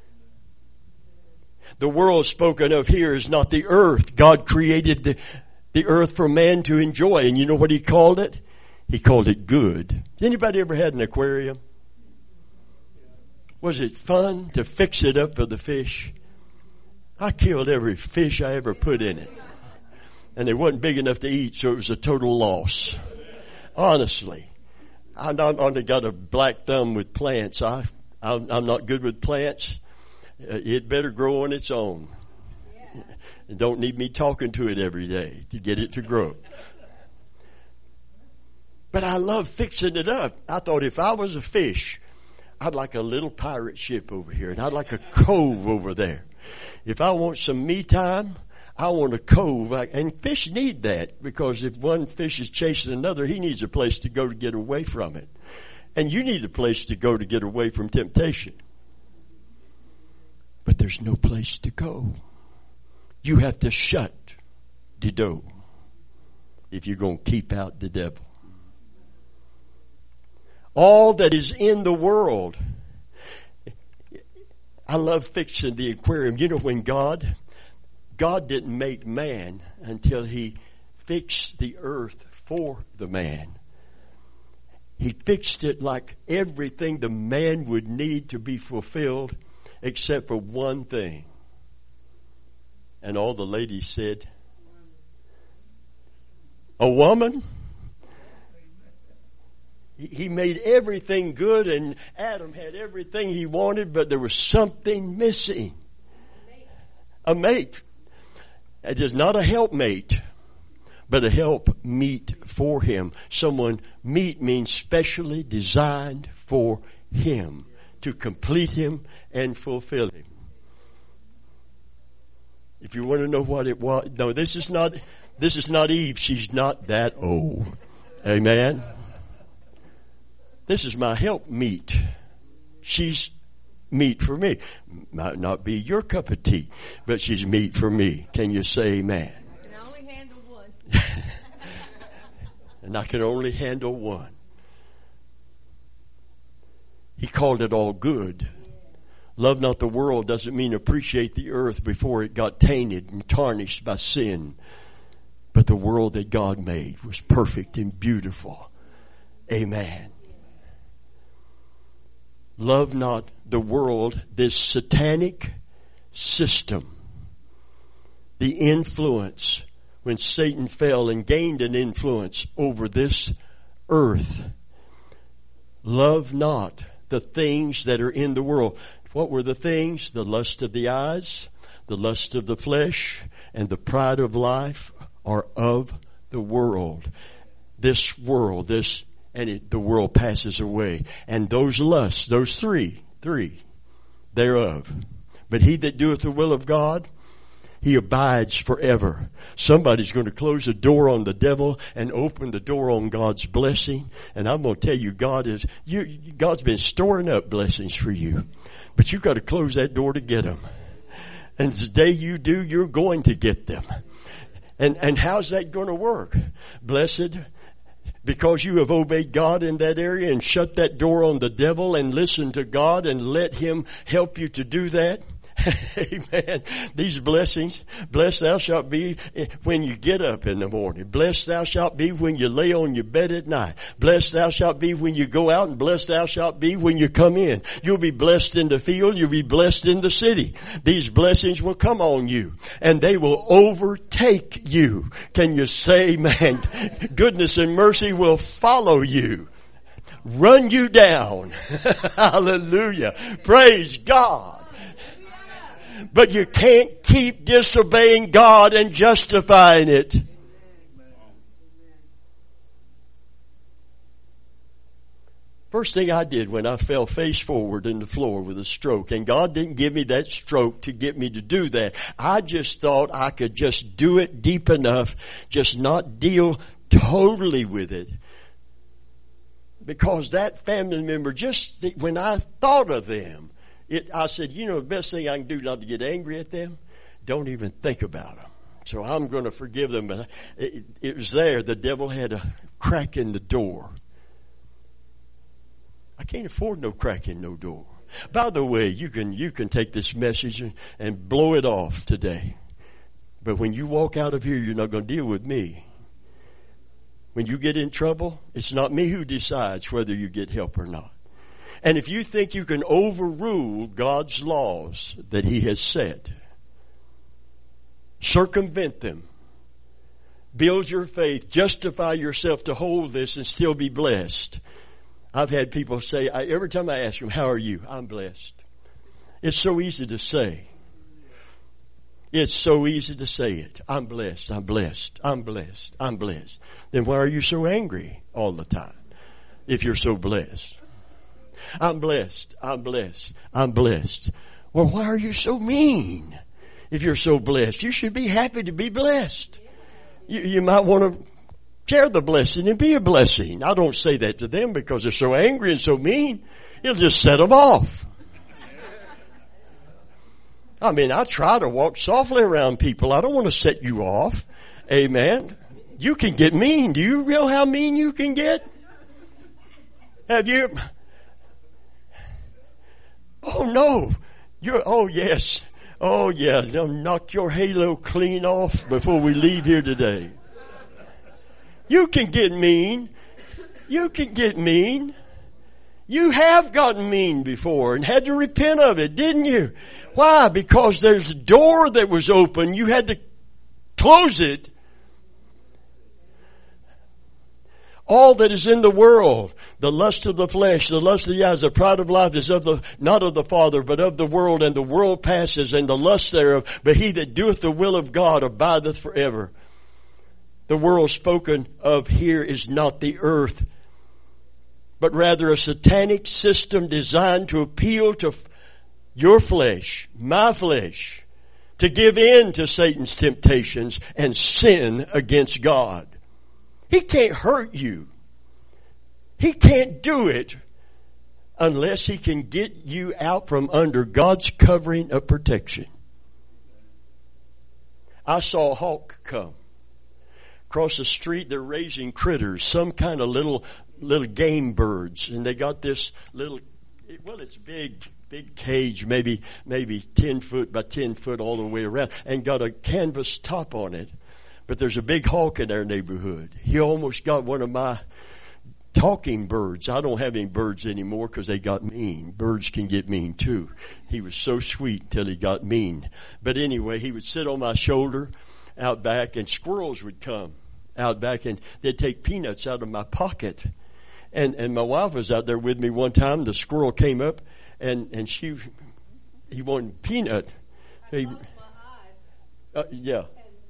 The world spoken of here is not the earth. God created the earth for man to enjoy. And you know what he called it? He called it good. Anybody ever had an aquarium? Was it fun to fix it up for the fish? I killed every fish I ever put in it. And they wasn't big enough to eat, so it was a total loss. Honestly. I've only got a black thumb with plants. I'm not good with plants. It better grow on its own. It don't need me talking to it every day to get it to grow. But I love fixing it up. I thought if I was a fish, I'd like a little pirate ship over here, and I'd like a cove over there. If I want some me time, I want a cove. And fish need that, because if one fish is chasing another, he needs a place to go to get away from it. And you need a place to go to get away from temptation. But there's no place to go. You have to shut the door if you're going to keep out the devil. All that is in the world. I love fixing the aquarium. You know, when God didn't make man until he fixed the earth for the man. He fixed it like everything the man would need to be fulfilled, except for one thing. And all the ladies said, a woman? He made everything good, and Adam had everything he wanted, but there was something missing. A mate. It is not a helpmate, but a help meet for him. Someone, meet means specially designed for him, to complete him and fulfill him. If you want to know what it was, no, this is not Eve. She's not that old. Amen. This is my help meet. She's meat for me. Might not be your cup of tea, but she's meat for me. Can you say amen? I can only handle one. And I can only handle one. He called it all good. Love not the world doesn't mean appreciate the earth before it got tainted and tarnished by sin. But the world that God made was perfect and beautiful. Amen. Love not the world, this satanic system, the influence when Satan fell and gained an influence over this earth. Love not the things that are in the world. What were the things? The lust of the eyes, the lust of the flesh, and the pride of life are of the world. This world, the world passes away. And those lusts, those three thereof. But he that doeth the will of God, he abides forever. Somebody's going to close the door on the devil and open the door on God's blessing. And I'm going to tell you, God's been storing up blessings for you. But you've got to close that door to get them. And the day you do, you're going to get them. And how's that going to work? Blessed Because you have obeyed God in that area and shut that door on the devil and listened to God and let Him help you to do that. Amen. These blessings, blessed thou shalt be when you get up in the morning. Blessed thou shalt be when you lay on your bed at night. Blessed thou shalt be when you go out, and blessed thou shalt be when you come in. You'll be blessed in the field. You'll be blessed in the city. These blessings will come on you and they will overtake you. Can you say, man, goodness and mercy will follow you, run you down. Hallelujah. Praise God. But you can't keep disobeying God and justifying it. First thing I did when I fell face forward in the floor with a stroke, and God didn't give me that stroke to get me to do that. I just thought I could just do it deep enough, just not deal totally with it. Because that family member, just when I thought of them, I said, the best thing I can do not to get angry at them, don't even think about them. So I'm going to forgive them. But it was there. The devil had a crack in the door. I can't afford no crack in no door. By the way, you can take this message and blow it off today. But when you walk out of here, you're not going to deal with me. When you get in trouble, it's not me who decides whether you get help or not. And if you think you can overrule God's laws that He has set, circumvent them, build your faith, justify yourself to hold this and still be blessed. I've had people say, every time I ask them, how are you? I'm blessed. It's so easy to say. It's so easy to say it. I'm blessed. I'm blessed. I'm blessed. I'm blessed. Then why are you so angry all the time if you're so blessed? I'm blessed. I'm blessed. I'm blessed. Well, why are you so mean if you're so blessed? You should be happy to be blessed. You might want to share the blessing and be a blessing. I don't say that to them because they're so angry and so mean. It'll just set them off. I mean, I try to walk softly around people. I don't want to set you off. Amen. You can get mean. Do you realize how mean you can get? Have you? Oh no. Oh yes. Oh yeah. They'll knock your halo clean off before we leave here today. You can get mean. You can get mean. You have gotten mean before and had to repent of it, didn't you? Why? Because there's a door that was open. You had to close it. All that is in the world, the lust of the flesh, the lust of the eyes, the pride of life is not of the Father, but of the world, and the world passes, and the lust thereof. But he that doeth the will of God abideth forever. The world spoken of here is not the earth, but rather a satanic system designed to appeal to your flesh, my flesh, to give in to Satan's temptations and sin against God. He can't hurt you. He can't do it unless he can get you out from under God's covering of protection. I saw a hawk come across the street. They're raising critters, some kind of little game birds, and they got this little, well, it's big cage, maybe 10 foot by 10 foot all the way around, and got a canvas top on it. But there's a big hawk in our neighborhood. He almost got one of my talking birds. I don't have any birds anymore because they got mean. Birds can get mean too. He was so sweet until he got mean. But anyway, he would sit on my shoulder out back, and squirrels would come out back, and they'd take peanuts out of my pocket. And my wife was out there with me one time. The squirrel came up, and he wanted peanut. Yeah.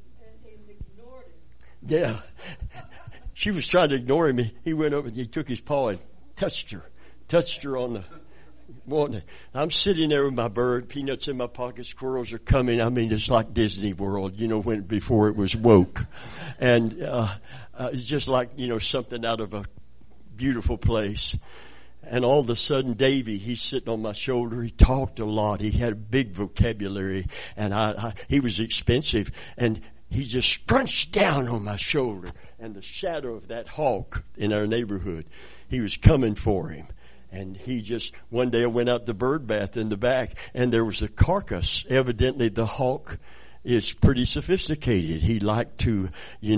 Yeah. She was trying to ignore him. He went over and he took his paw and touched her on the one. I'm sitting there with my bird, peanuts in my pocket, squirrels are coming. I mean, it's like Disney World, before it was woke. And, it's just like, something out of a beautiful place. And all of a sudden, Davy, he's sitting on my shoulder. He talked a lot. He had a big vocabulary, and he was expensive. And he just scrunched down on my shoulder, and the shadow of that hawk in our neighborhood, he was coming for him. And he just, one day I went out to bird bath in the back, and there was a carcass. Evidently the hawk is pretty sophisticated. He liked to,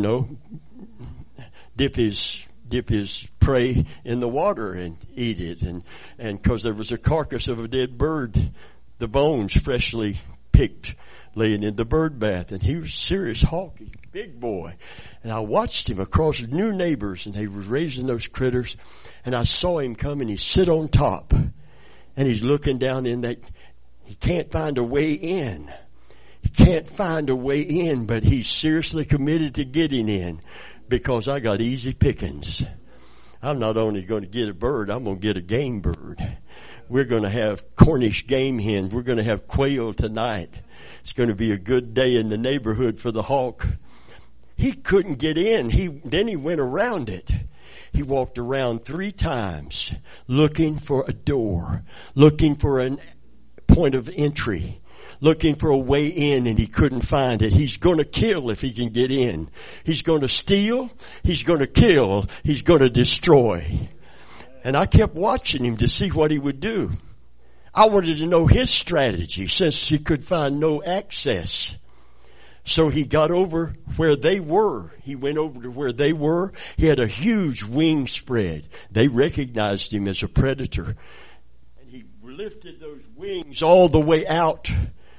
dip his prey in the water and eat it. And cause there was a carcass of a dead bird, the bones freshly picked, laying in the bird bath. And he was a serious hawk, big boy. And I watched him across new neighbors, and they were raising those critters. And I saw him come, and he sit on top, and he's looking down in that. He can't find a way in. He can't find a way in, but he's seriously committed to getting in, because I got easy pickings. I'm not only going to get a bird, I'm going to get a game bird. We're going to have Cornish game hens. We're going to have quail tonight. It's going to be a good day in the neighborhood for the hawk. He couldn't get in. Then he went around it. He walked around 3 times looking for a door, looking for a point of entry, looking for a way in, and he couldn't find it. He's going to kill if he can get in. He's going to steal. He's going to kill. He's going to destroy. And I kept watching him to see what he would do. I wanted to know his strategy since he could find no access. So he got over where they were. He went over to where they were. He had a huge wing spread. They recognized him as a predator. And he lifted those wings all the way out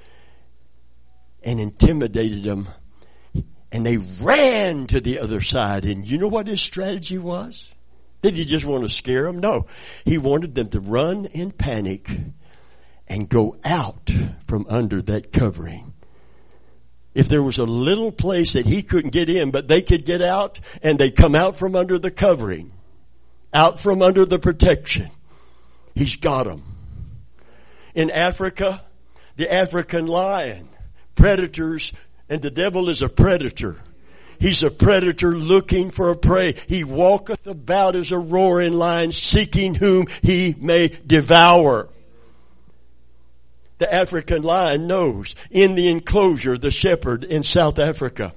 and intimidated them. And they ran to the other side. And you know what his strategy was? Did he just want to scare them? No. He wanted them to run in panic and go out from under that covering. If there was a little place that he couldn't get in, but they could get out, and they come out from under the covering, out from under the protection, he's got them. In Africa, the African lion, predators, and the devil is a predator. He's a predator looking for a prey. He walketh about as a roaring lion, seeking whom he may devour. The African lion knows. In the enclosure, the shepherd in South Africa.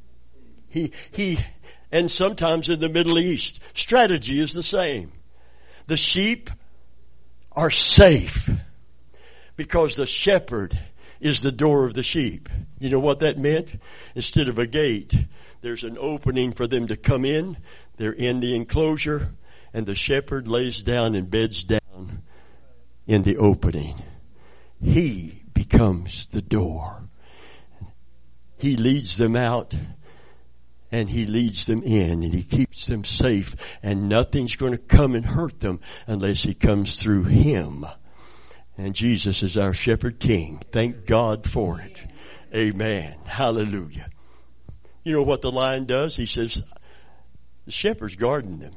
And sometimes in the Middle East, strategy is the same. The sheep are safe because the shepherd is the door of the sheep. You know what that meant? Instead of a gate, there's an opening for them to come in. They're in the enclosure, and the shepherd lays down and beds down in the opening. He becomes the door. He leads them out, and he leads them in, and he keeps them safe, and nothing's going to come and hurt them unless he comes through him. And Jesus is our shepherd king. Thank God for it. Amen. Hallelujah. You know what the lion does? He says, the shepherd's guarding them.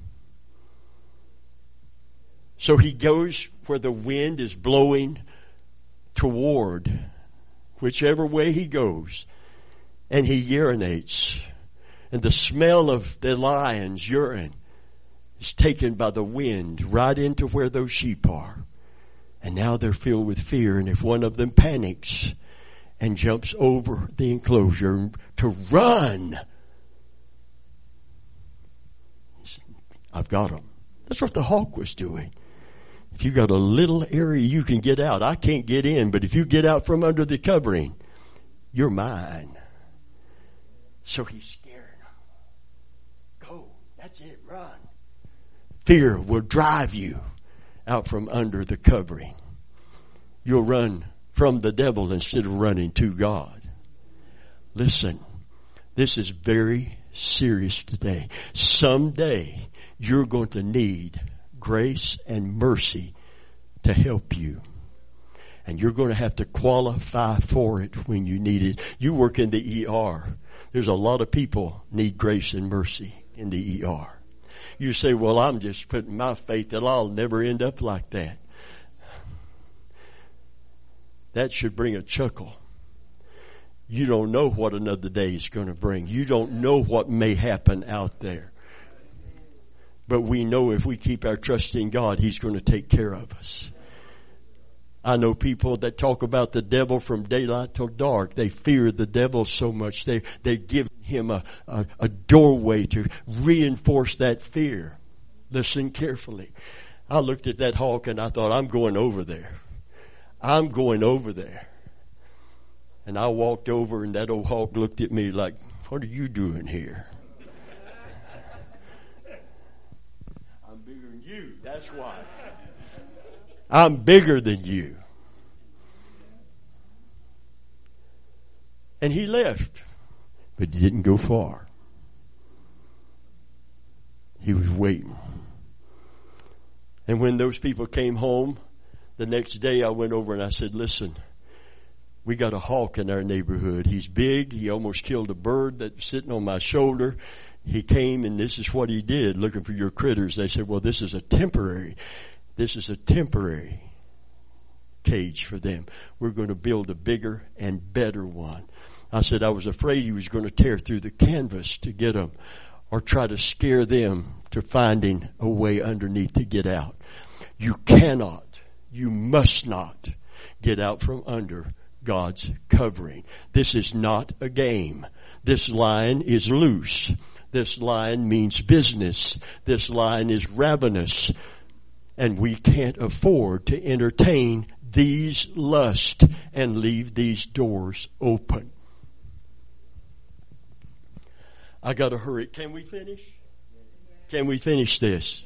So he goes where the wind is blowing toward, whichever way he goes, and he urinates. And the smell of the lion's urine is taken by the wind right into where those sheep are. And now they're filled with fear. And if one of them panics and jumps over the enclosure to run, I've got them. That's what the hawk was doing. If you got a little area you can get out, I can't get in, but if you get out from under the covering, you're mine. So he's scaring them. Go. That's it. Run. Fear will drive you out from under the covering. You'll run from the devil instead of running to God. Listen, this is very serious today. Someday you're going to need grace and mercy to help you. And you're going to have to qualify for it when you need it. You work in the ER. There's a lot of people need grace and mercy in the ER. You say, well, I'm just putting my faith that I'll never end up like that. That should bring a chuckle. You don't know what another day is going to bring. You don't know what may happen out there. But we know if we keep our trust in God, He's going to take care of us. I know people that talk about the devil from daylight till dark. They fear the devil so much. They give him a doorway to reinforce that fear. Listen carefully. I looked at that hawk and I thought, I'm going over there. I'm going over there. And I walked over and that old hawk looked at me like, what are you doing here? I'm bigger than you. That's why. I'm bigger than you. And he left, but he didn't go far. He was waiting. And when those people came home, the next day I went over and I said, listen, we got a hawk in our neighborhood. He's big. He almost killed a bird that was sitting on my shoulder. He came and this is what he did, looking for your critters. They said, well, this is a temporary cage for them. We're going to build a bigger and better one. I said I was afraid he was going to tear through the canvas to get them or try to scare them to finding a way underneath to get out. You cannot, you must not get out from under God's covering. This is not a game. This lion is loose. This lion means business. This lion is ravenous. And we can't afford to entertain these lusts and leave these doors open. I got to hurry. Can we finish? Can we finish this?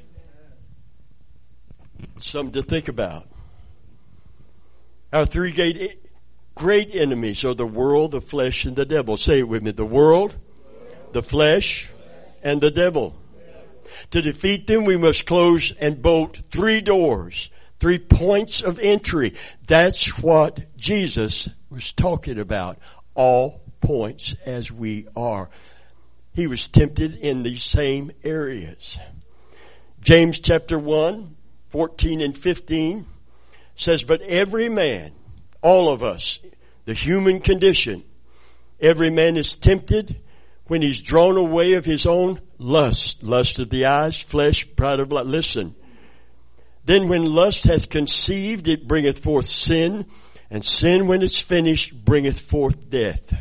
Something to think about. Our three great enemies are the world, the flesh, and the devil. Say it with me. The world, the flesh, and the devil. To defeat them, we must close and bolt 3 doors, 3 points of entry. That's what Jesus was talking about. All points as we are. He was tempted in these same areas. James chapter 1, 14 and 15 says, but every man, all of us, the human condition, every man is tempted when he's drawn away of his own lust. Lust of the eyes, flesh, pride of life. Listen. Then when lust hath conceived, it bringeth forth sin. And sin, when it's finished, bringeth forth death.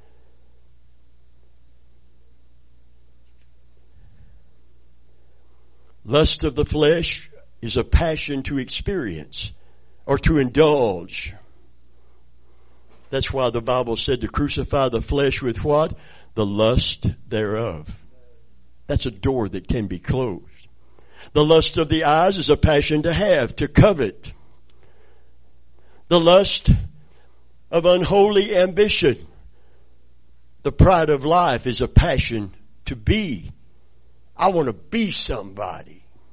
Lust of the flesh is a passion to experience or to indulge. That's why the Bible said to crucify the flesh with what? The lust thereof. That's a door that can be closed. The lust of the eyes is a passion to have, to covet. The lust of unholy ambition. The pride of life is a passion to be. I want to be somebody.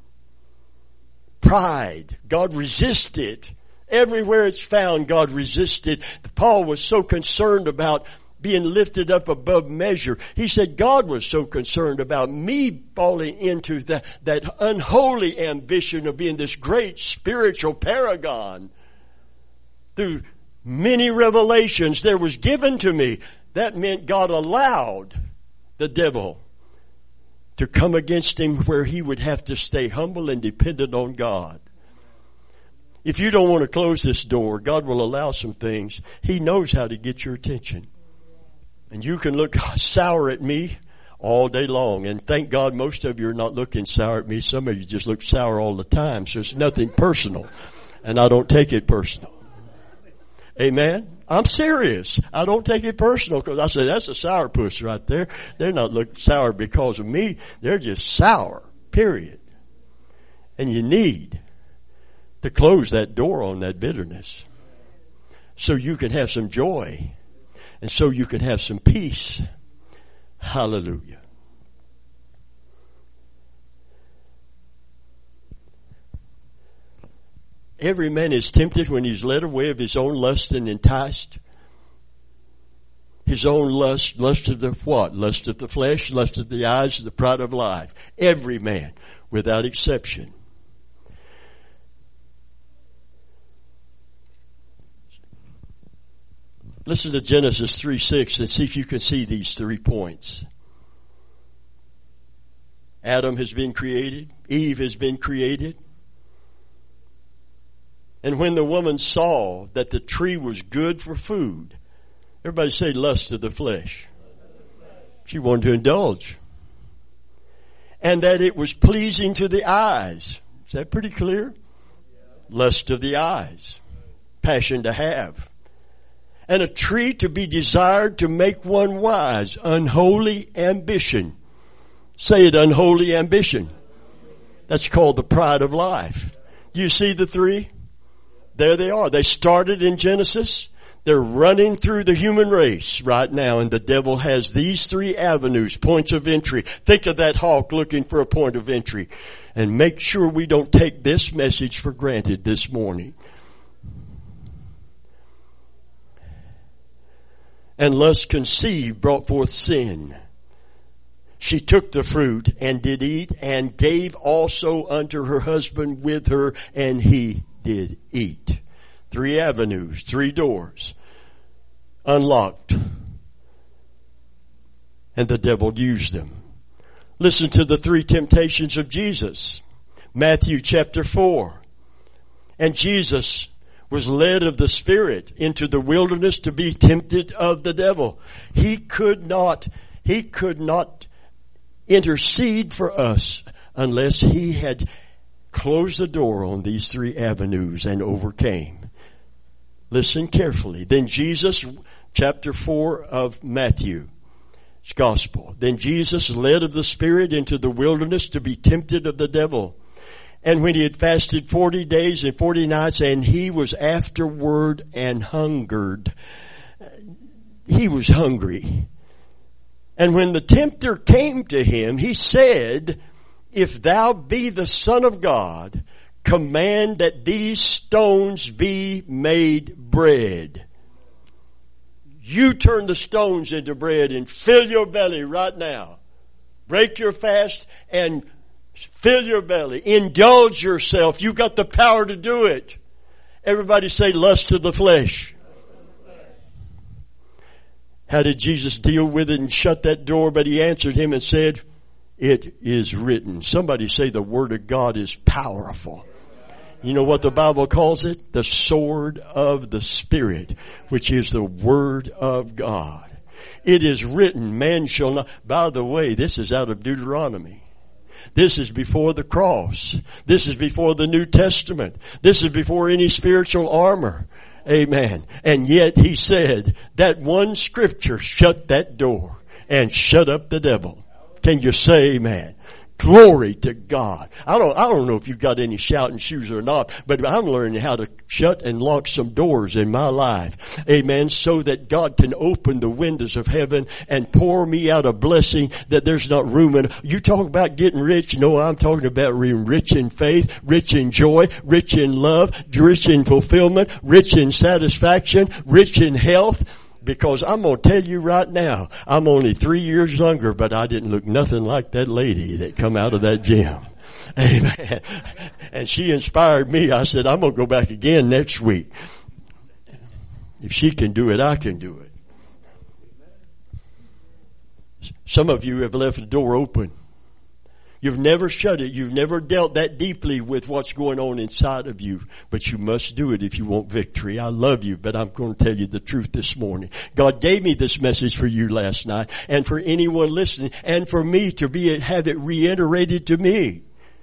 Pride. God resisted. Everywhere it's found, God resisted. Paul was so concerned about being lifted up above measure. He said God was so concerned about me falling into that unholy ambition of being this great spiritual paragon. Through many revelations there was given to me. That meant God allowed the devil to come against him where he would have to stay humble and dependent on God. If you don't want to close this door, God will allow some things. He knows how to get your attention. And you can look sour at me all day long. And thank God most of you are not looking sour at me. Some of you just look sour all the time. So it's nothing personal. And I don't take it personal. Amen? I'm serious. I don't take it personal because I say that's a sourpuss right there. They're not looking sour because of me. They're just sour. Period. And you need to close that door on that bitterness so you can have some joy and so you can have some peace. Hallelujah. Every man is tempted when he's led away of his own lust and enticed. His own lust, lust of the what? Lust of the flesh, lust of the eyes, the pride of life. Every man, without exception. Listen to Genesis 3:6 and see if you can see these 3 points. Adam has been created. Eve has been created. And when the woman saw that the tree was good for food, everybody say lust of the flesh. She wanted to indulge. And that it was pleasing to the eyes. Is that pretty clear? Lust of the eyes. Passion to have. And a tree to be desired to make one wise. Unholy ambition. Say it, unholy ambition. That's called the pride of life. You see the three? There they are. They started in Genesis. They're running through the human race right now, and the devil has these three avenues, points of entry. Think of that hawk looking for a point of entry. And make sure we don't take this message for granted this morning. And lust conceived brought forth sin. She took the fruit and did eat, and gave also unto her husband with her, and he did eat. Three avenues, three doors, unlocked. And the devil used them. Listen to the three temptations of Jesus. Matthew chapter 4. And Jesus was led of the Spirit into the wilderness to be tempted of the devil. He could not intercede for us unless he had closed the door on these three avenues and overcame. Listen carefully. Then Jesus, chapter 4 of Matthew's Gospel. Then Jesus, led of the Spirit into the wilderness to be tempted of the devil. And when he had fasted 40 days and 40 nights, and he was afterward and hungered. He was hungry. And when the tempter came to him, he said, If thou be the Son of God, command that these stones be made bread. You turn the stones into bread and fill your belly right now. Break your fast and fill your belly. Indulge yourself. You got the power to do it. Everybody say lust of the flesh. How did Jesus deal with it and shut that door? But he answered him and said, It is written. Somebody say the Word of God is powerful. You know what the Bible calls it? The sword of the Spirit, which is the Word of God. It is written, man shall not. By the way, this is out of Deuteronomy. This is before the cross. This is before the New Testament. This is before any spiritual armor. Amen. And yet he said that one scripture shut that door and shut up the devil. Can you say amen? Glory to God. I don't know if you've got any shouting shoes or not, but I'm learning how to shut and lock some doors in my life. Amen. So that God can open the windows of heaven and pour me out a blessing that there's not room in. You talk about getting rich. No, I'm talking about being rich in faith, rich in joy, rich in love, rich in fulfillment, rich in satisfaction, rich in health. Because I'm going to tell you right now, I'm only 3 years younger, but I didn't look nothing like that lady that come out of that gym. Amen. And she inspired me. I said, I'm going to go back again next week. If she can do it, I can do it. Some of you have left the door open. You've never shut it. You've never dealt that deeply with what's going on inside of you. But you must do it if you want victory. I love you, but I'm going to tell you the truth this morning. God gave me this message for you last night, and for anyone listening, and for me to have it reiterated to me.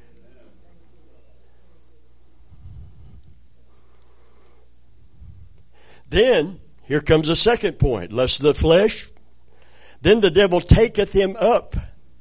Then, here comes the second point. Lust of the flesh. Then the devil taketh him up.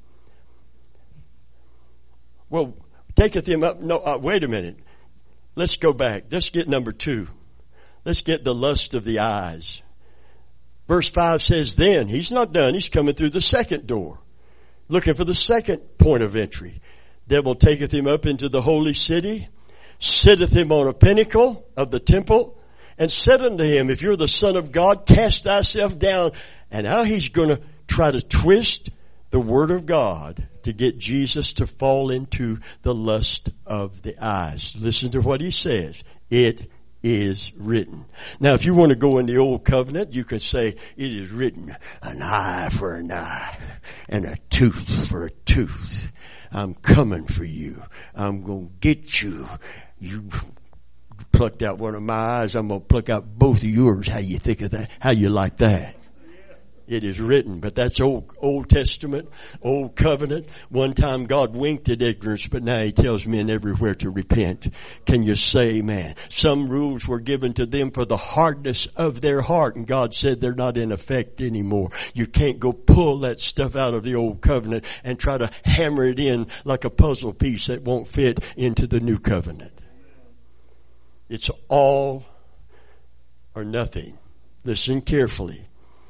Well, taketh him up. No, wait a minute. Let's go back. Let's get number 2. Let's get the lust of the eyes. Verse 5 says, then, he's not done. He's coming through the second door, looking for the second point of entry. Devil taketh him up into the holy city, sitteth him on a pinnacle of the temple, and said unto him, if you're the Son of God, cast thyself down. And now he's going to try to twist the Word of God to get Jesus to fall into the lust of the eyes. Listen to what he says. It is written. Now, if you want to go in the old covenant, you can say, it is written, an eye for an eye and a tooth for a tooth. I'm coming for you. I'm going to get you. You plucked out one of my eyes, I'm going to pluck out both of yours. How you think of that? How you like that? It is written, but that's Old Testament, Old Covenant. One time God winked at ignorance, but now He tells men everywhere to repent. Can you say amen? Some rules were given to them for the hardness of their heart, and God said they're not in effect anymore. You can't go pull that stuff out of the Old Covenant and try to hammer it in like a puzzle piece that won't fit into the New Covenant. It's all or nothing. Listen carefully.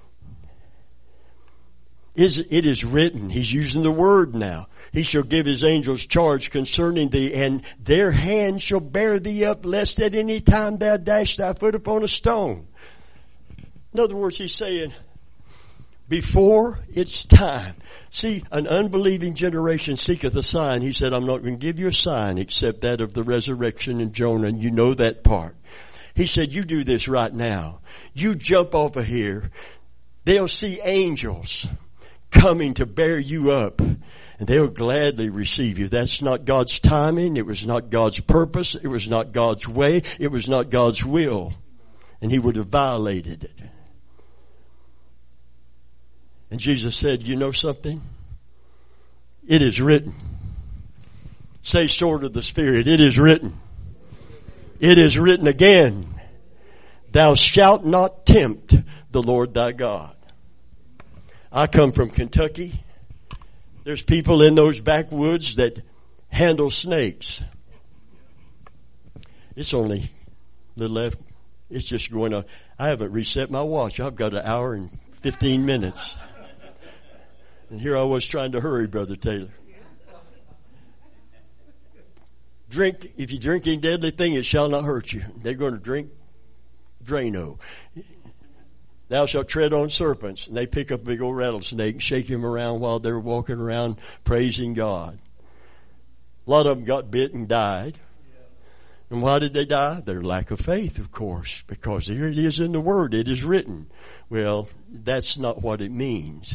It is written. He's using the word now. He shall give His angels charge concerning thee, and their hand shall bear thee up, lest at any time thou dash thy foot upon a stone. In other words, He's saying, before it's time. See, an unbelieving generation seeketh a sign. He said, I'm not going to give you a sign except that of the resurrection in Jonah, and you know that part. He said, you do this right now. You jump off of here. They'll see angels coming to bear you up, and they'll gladly receive you. That's not God's timing. It was not God's purpose. It was not God's way. It was not God's will. And He would have violated it. And Jesus said, you know something? It is written. Say, sword of the Spirit, it is written. It is written again. Thou shalt not tempt the Lord thy God. I come from Kentucky. There's people in those backwoods that handle snakes. It's only a little left. It's just going on. I haven't reset my watch. I've got an hour and 15 minutes. And here I was trying to hurry, Brother Taylor. Drink, if you drink any deadly thing, it shall not hurt you. They're going to drink Drano. Thou shalt tread on serpents. And they pick up a big old rattlesnake and shake him around while they're walking around praising God. A lot of them got bit and died. And why did they die? Their lack of faith, of course, because here it is in the Word. It is written. Well, that's not what it means.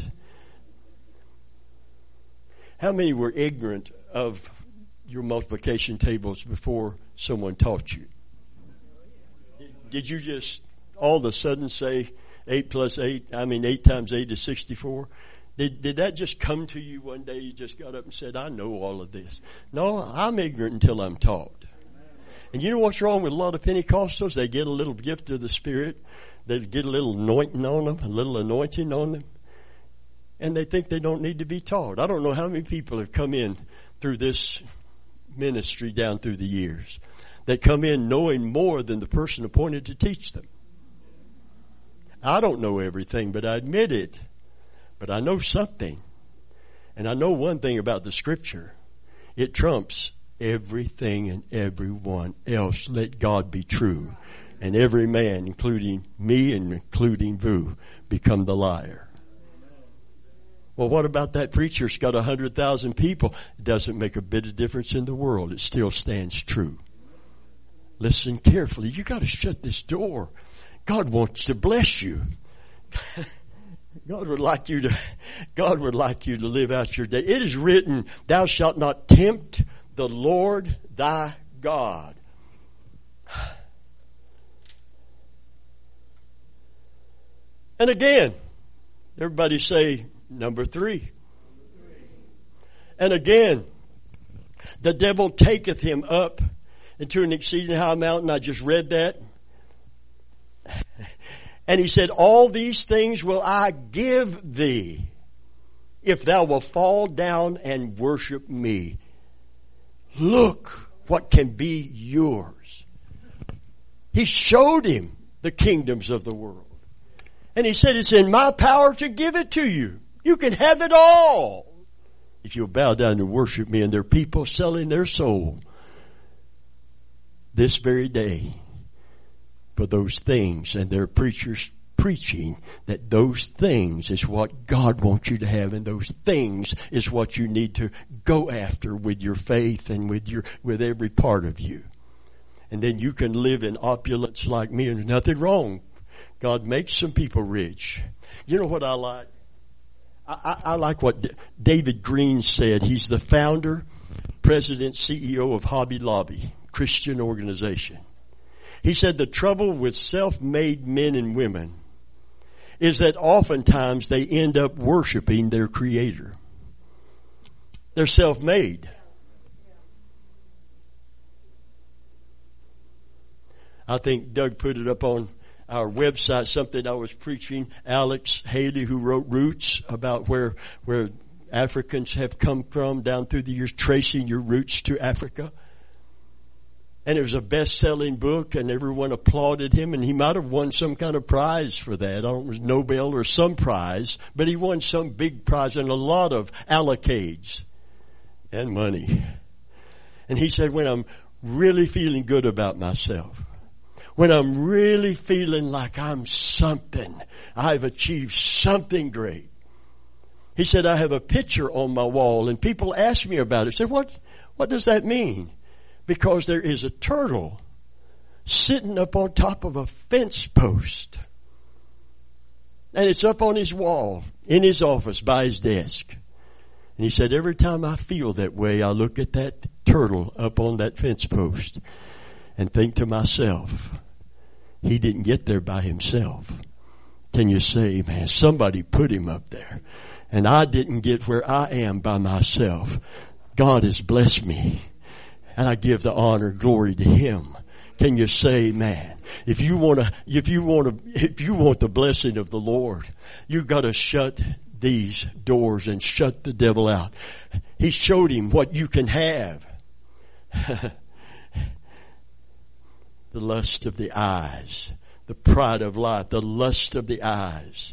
How many were ignorant of your multiplication tables before someone taught you? Did you just all of a sudden say 8 times 8 is 64? Did that just come to you one day? You just got up and said, I know all of this. No, I'm ignorant until I'm taught. And you know what's wrong with a lot of Pentecostals? They get a little gift of the Spirit. They get a little anointing on them, and they think they don't need to be taught. I don't know how many people have come in through this ministry down through the years. They come in knowing more than the person appointed to teach them. I don't know everything, but I admit it. But I know something. And I know one thing about the Scripture. It trumps everything and everyone else. Let God be true. And every man, including me and including Vu, become the liar. Well, what about that preacher? It's got 100,000 people. It doesn't make a bit of difference in the world. It still stands true. Listen carefully. You got to shut this door. God wants to bless you. God would like you to live out your day. It is written, thou shalt not tempt the Lord thy God. And again, everybody say number 3. And again, the devil taketh him up into an exceeding high mountain. I just read that. And he said, all these things will I give thee if thou wilt fall down and worship me. Look what can be yours. He showed him the kingdoms of the world. And he said, it's in my power to give it to you. You can have it all if you'll bow down and worship me. And there are people selling their soul this very day for those things, and there are preachers preaching that those things is what God wants you to have, and those things is what you need to go after with your faith and with every part of you. And then you can live in opulence like me, and there's nothing wrong. God makes some people rich. You know what I like? I like what David Green said. He's the founder, president, CEO of Hobby Lobby, Christian organization. He said the trouble with self-made men and women is that oftentimes they end up worshiping their Creator. They're self-made. I think Doug put it up on our website, something I was preaching. Alex Haley, who wrote Roots, about where Africans have come from down through the years, tracing your roots to Africa. And it was a best-selling book, and everyone applauded him, and he might have won some kind of prize for that. I don't know, it was Nobel or some prize, but he won some big prize and a lot of accolades and money. And he said, when I'm really feeling good about myself, when I'm really feeling like I'm something, I've achieved something great. He said, I have a picture on my wall, and people ask me about it. I said, what does that mean? Because there is a turtle sitting up on top of a fence post. And it's up on his wall, in his office, by his desk. And he said, every time I feel that way, I look at that turtle up on that fence post and think to myself, he didn't get there by himself. Can you say, man, somebody put him up there. And I didn't get where I am by myself. God has blessed me. And I give the honor, glory to Him. Can you say, man, if you want the blessing of the Lord, you got to shut these doors and shut the devil out. He showed him what you can have. The lust of the eyes, the pride of life, the lust of the eyes.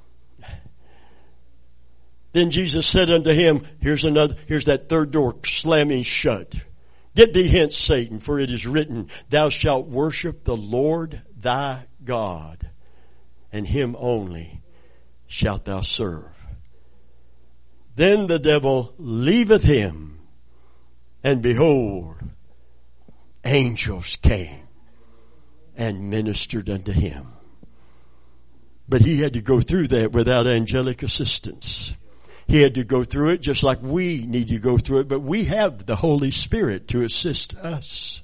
Then Jesus said unto him, here's that third door slamming shut. Get thee hence, Satan, for it is written, thou shalt worship the Lord thy God, and Him only shalt thou serve. Then the devil leaveth him, and behold, angels came and ministered unto him. But he had to go through that without angelic assistance. He had to go through it just like we need to go through it, but we have the Holy Spirit to assist us.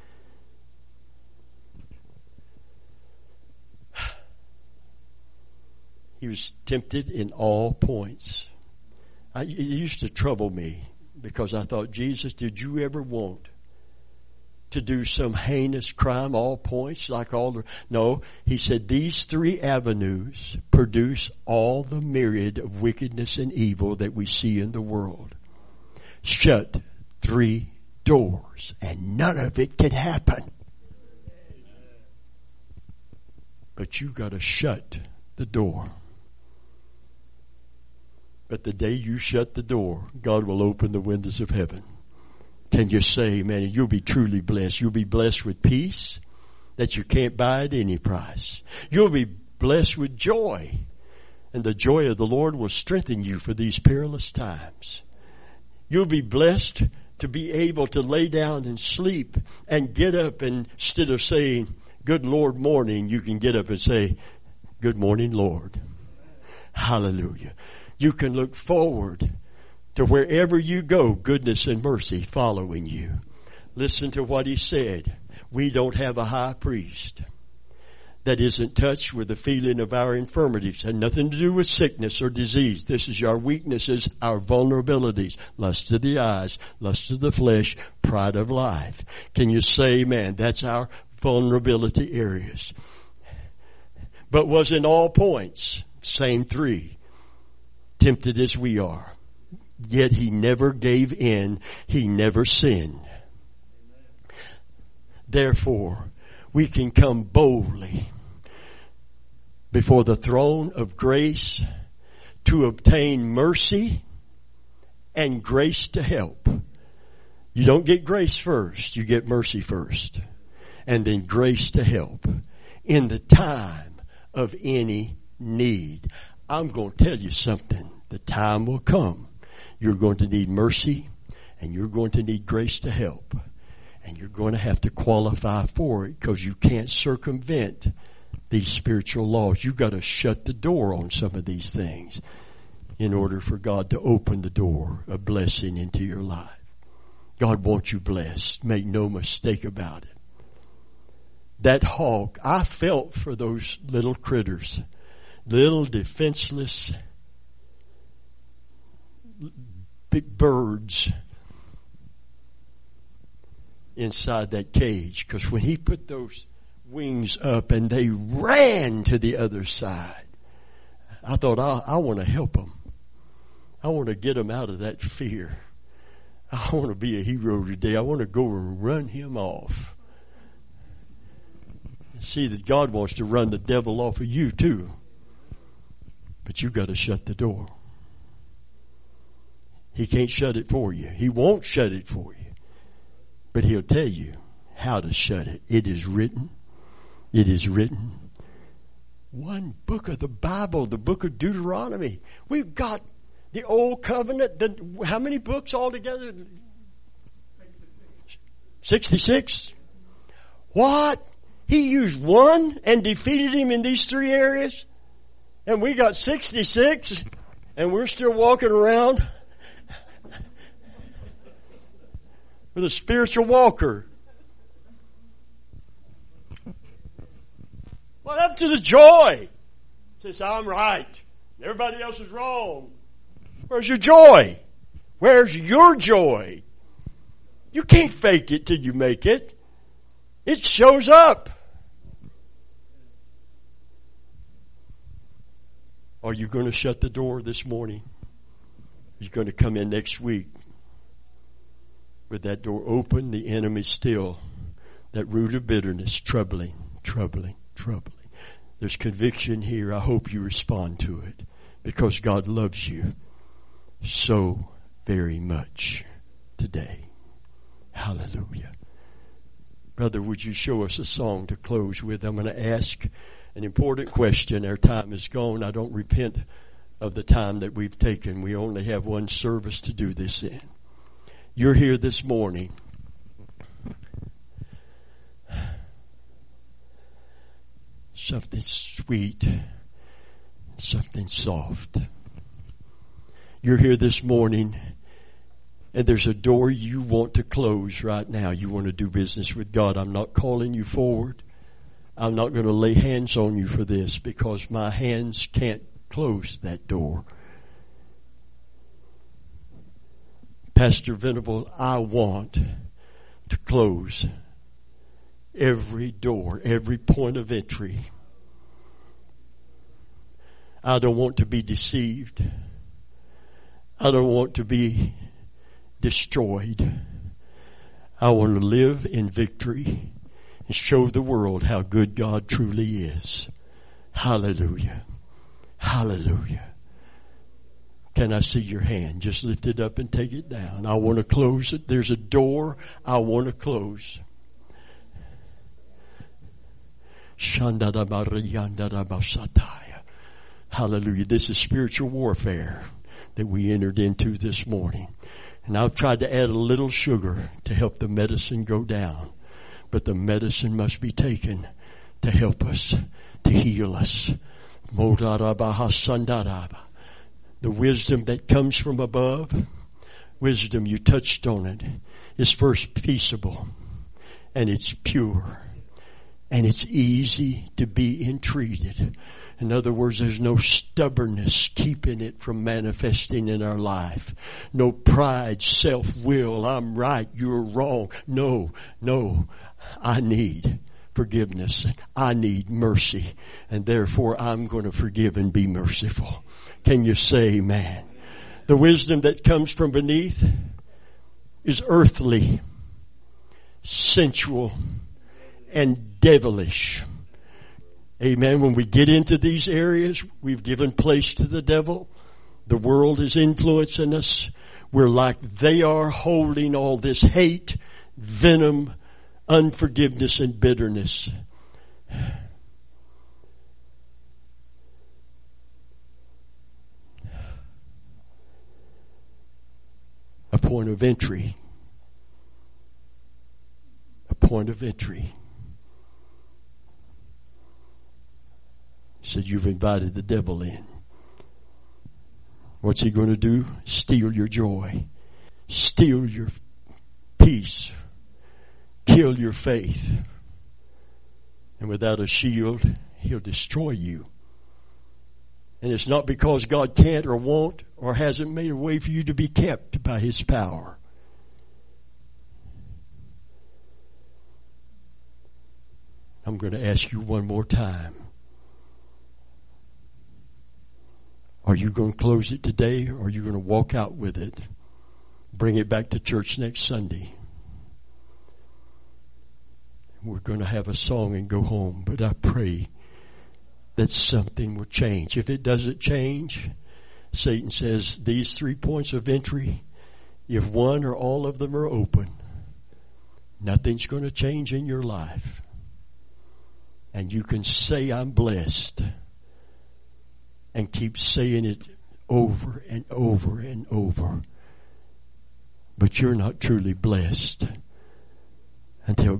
He was tempted in all points. It used to trouble me because I thought, Jesus, did you ever want to do some heinous crime, all points, no, he said these three avenues produce all the myriad of wickedness and evil that we see in the world. Shut three doors and none of it can happen. But you got to shut the door. But the day you shut the door, God will open the windows of heaven. Can you say, man, you'll be truly blessed. You'll be blessed with peace that you can't buy at any price. You'll be blessed with joy. And the joy of the Lord will strengthen you for these perilous times. You'll be blessed to be able to lay down and sleep and get up, and instead of saying, good Lord morning, you can get up and say, good morning, Lord. Hallelujah. You can look forward to wherever you go, goodness and mercy following you. Listen to what he said. We don't have a high priest that isn't touched with the feeling of our infirmities. Had nothing to do with sickness or disease. This is our weaknesses, our vulnerabilities. Lust of the eyes, lust of the flesh, pride of life. Can you say, man, that's our vulnerability areas. But was in all points, same three, tempted as we are. Yet he never gave in. He never sinned. Therefore, we can come boldly before the throne of grace to obtain mercy and grace to help. You don't get grace first. You get mercy first. And then grace to help in the time of any need. I'm going to tell you something. The time will come. You're going to need mercy, and you're going to need grace to help. And you're going to have to qualify for it, because you can't circumvent these spiritual laws. You've got to shut the door on some of these things in order for God to open the door of blessing into your life. God wants you blessed. Make no mistake about it. that hog. I felt for those little critters, little defenseless big birds inside that cage. Because when he put those wings up and they ran to the other side, I thought, I want to help them. I want to get them out of that fear. I want to be a hero today. I want to go and run him off. See that God wants to run the devil off of you too. But you got to shut the door. He can't shut it for you. He won't shut it for you. But he'll tell you how to shut it. It is written. It is written. One book of the Bible, the book of Deuteronomy. We've got the Old Covenant. How many books altogether? 66. What? He used one and defeated him in these three areas? And we got 66 and we're still walking around with a spiritual walker. What happened to the joy? Says, I'm right. Everybody else is wrong. Where's your joy? Where's your joy? You can't fake it till you make it. It shows up. Are you going to shut the door this morning? Are you going to come in next week with that door open, the enemy still, that root of bitterness, troubling. There's conviction here. I hope you respond to it because God loves you so very much today. Hallelujah. Brother, would you show us a song to close with? I'm going to ask an important question. Our time is gone. I don't repent of the time that we've taken. We only have one service to do this in. You're here this morning. Something sweet, something soft. You're here this morning and there's a door you want to close right now. You want to do business with God. I'm not calling you forward. I'm not going to lay hands on you for this because my hands can't close that door. Pastor Venable, I want to close every door, every point of entry. I don't want to be deceived. I don't want to be destroyed. I want to live in victory and show the world how good God truly is. Hallelujah. Hallelujah. Can I see your hand? Just lift it up and take it down. I want to close it. There's a door I want to close. Hallelujah. This is spiritual warfare that we entered into this morning. And I've tried to add a little sugar to help the medicine go down. But the medicine must be taken to help us, to heal us. The wisdom that comes from above, wisdom, you touched on it, is first peaceable, and it's pure, and it's easy to be entreated. In other words, there's no stubbornness keeping it from manifesting in our life. No pride, self-will, I'm right, you're wrong. No, I need forgiveness. I need mercy, and therefore I'm going to forgive and be merciful. Can you say amen? The wisdom that comes from beneath is earthly, sensual, and devilish. Amen. When we get into these areas, we've given place to the devil. The world is influencing us. We're like they are, holding all this hate, venom, unforgiveness, and bitterness. A point of entry. A point of entry. He said, you've invited the devil in. What's he going to do? Steal your joy. Steal your peace. Kill your faith. And without a shield, he'll destroy you. And it's not because God can't or won't or hasn't made a way for you to be kept by his power. I'm going to ask you one more time. Are you going to close it today, or are you going to walk out with it? Bring it back to church next Sunday. We're going to have a song and go home, but I pray that something will change. If it doesn't change, Satan says these 3 points of entry, if one or all of them are open, nothing's going to change in your life. And you can say, I'm blessed, and keep saying it over and over and over. But you're not truly blessed until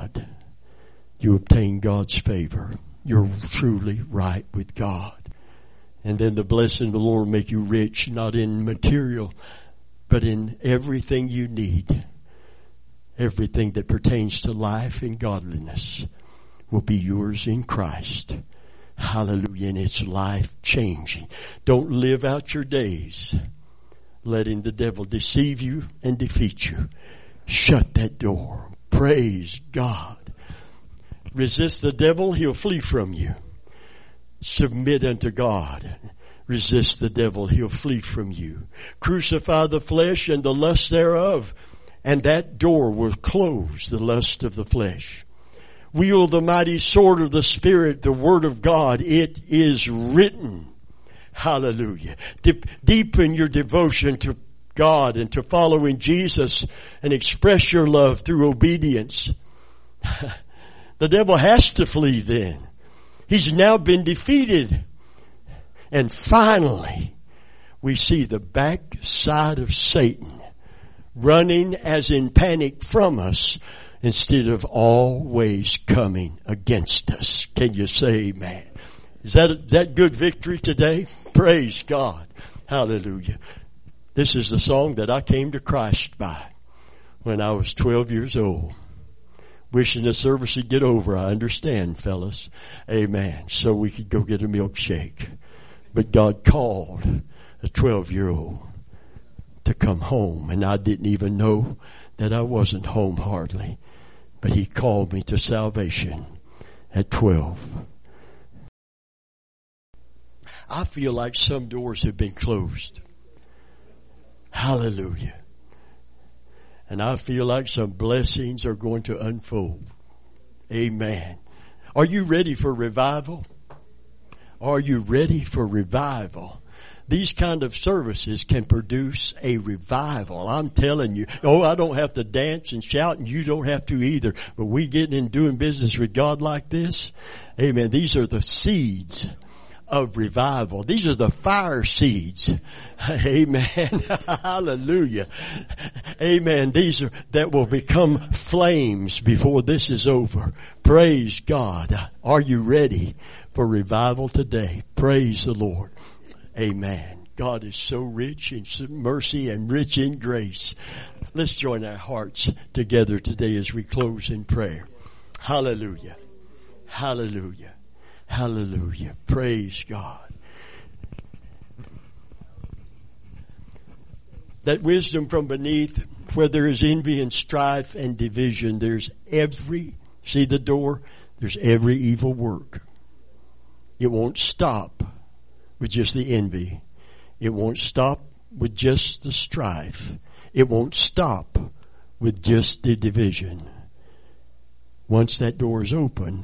you obtain God's favor. You're truly right with God. And then the blessing of the Lord will make you rich, not in material, but in everything you need. Everything that pertains to life and godliness will be yours in Christ. Hallelujah. And it's life changing. Don't live out your days letting the devil deceive you and defeat you. Shut that door. Praise God. Resist the devil, he'll flee from you. Submit unto God. Resist the devil, he'll flee from you. Crucify the flesh and the lust thereof, and that door will close the lust of the flesh. Wield the mighty sword of the Spirit, the Word of God. It is written. Hallelujah. Deepen your devotion to God and to following Jesus, and express your love through obedience. The devil has to flee then. He's now been defeated. And finally, we see the backside of Satan running as in panic from us instead of always coming against us. Can you say amen? Is that good victory today? Praise God. Hallelujah. This is the song that I came to Christ by when I was 12 years old. Wishing the service would get over. I understand, fellas. Amen. So we could go get a milkshake. But God called a 12-year-old to come home. And I didn't even know that I wasn't home hardly. But he called me to salvation at 12. I feel like some doors have been closed. Hallelujah. And I feel like some blessings are going to unfold. Amen. Are you ready for revival? Are you ready for revival? These kind of services can produce a revival. I'm telling you. Oh, I don't have to dance and shout, and you don't have to either. But we getting in doing business with God like this. Amen. These are the seeds of revival. These are the fire seeds. Amen. Hallelujah. Amen. These are that will become flames before this is over. Praise God. Are you ready for revival today? Praise the Lord. Amen. God is so rich in mercy and rich in grace. Let's join our hearts together today as we close in prayer. Hallelujah. Hallelujah. Hallelujah. Praise God. That wisdom from beneath, where there is envy and strife and division, there's see the door? There's every evil work. It won't stop with just the envy. It won't stop with just the strife. It won't stop with just the division. Once that door is open,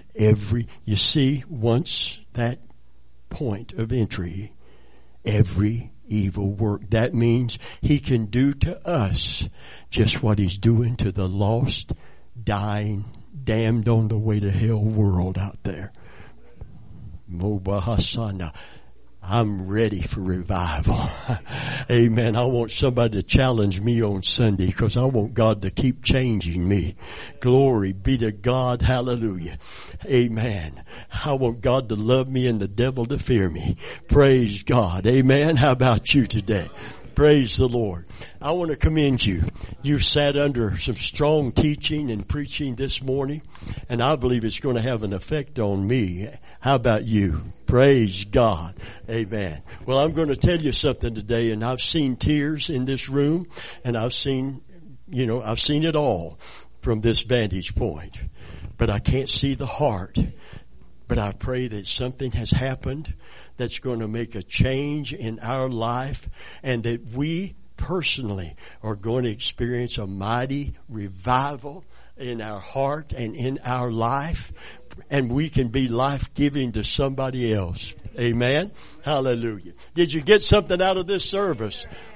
once that point of entry, every evil work. That means he can do to us just what he's doing to the lost, dying, damned on the way to hell world out there. Mobahasana. I'm ready for revival. Amen. I want somebody to challenge me on Sunday because I want God to keep changing me. Glory be to God. Hallelujah. Amen. I want God to love me and the devil to fear me. Praise God. Amen. How about you today? Praise the Lord. I want to commend you. You sat under some strong teaching and preaching this morning, and I believe it's going to have an effect on me. How about you? Praise God. Amen. Well, I'm going to tell you something today, and I've seen tears in this room, and I've seen it all from this vantage point. But I can't see the heart. But I pray that something has happened that's going to make a change in our life, and that we personally are going to experience a mighty revival in our heart and in our life, and we can be life-giving to somebody else. Amen. Hallelujah. Did you get something out of this service?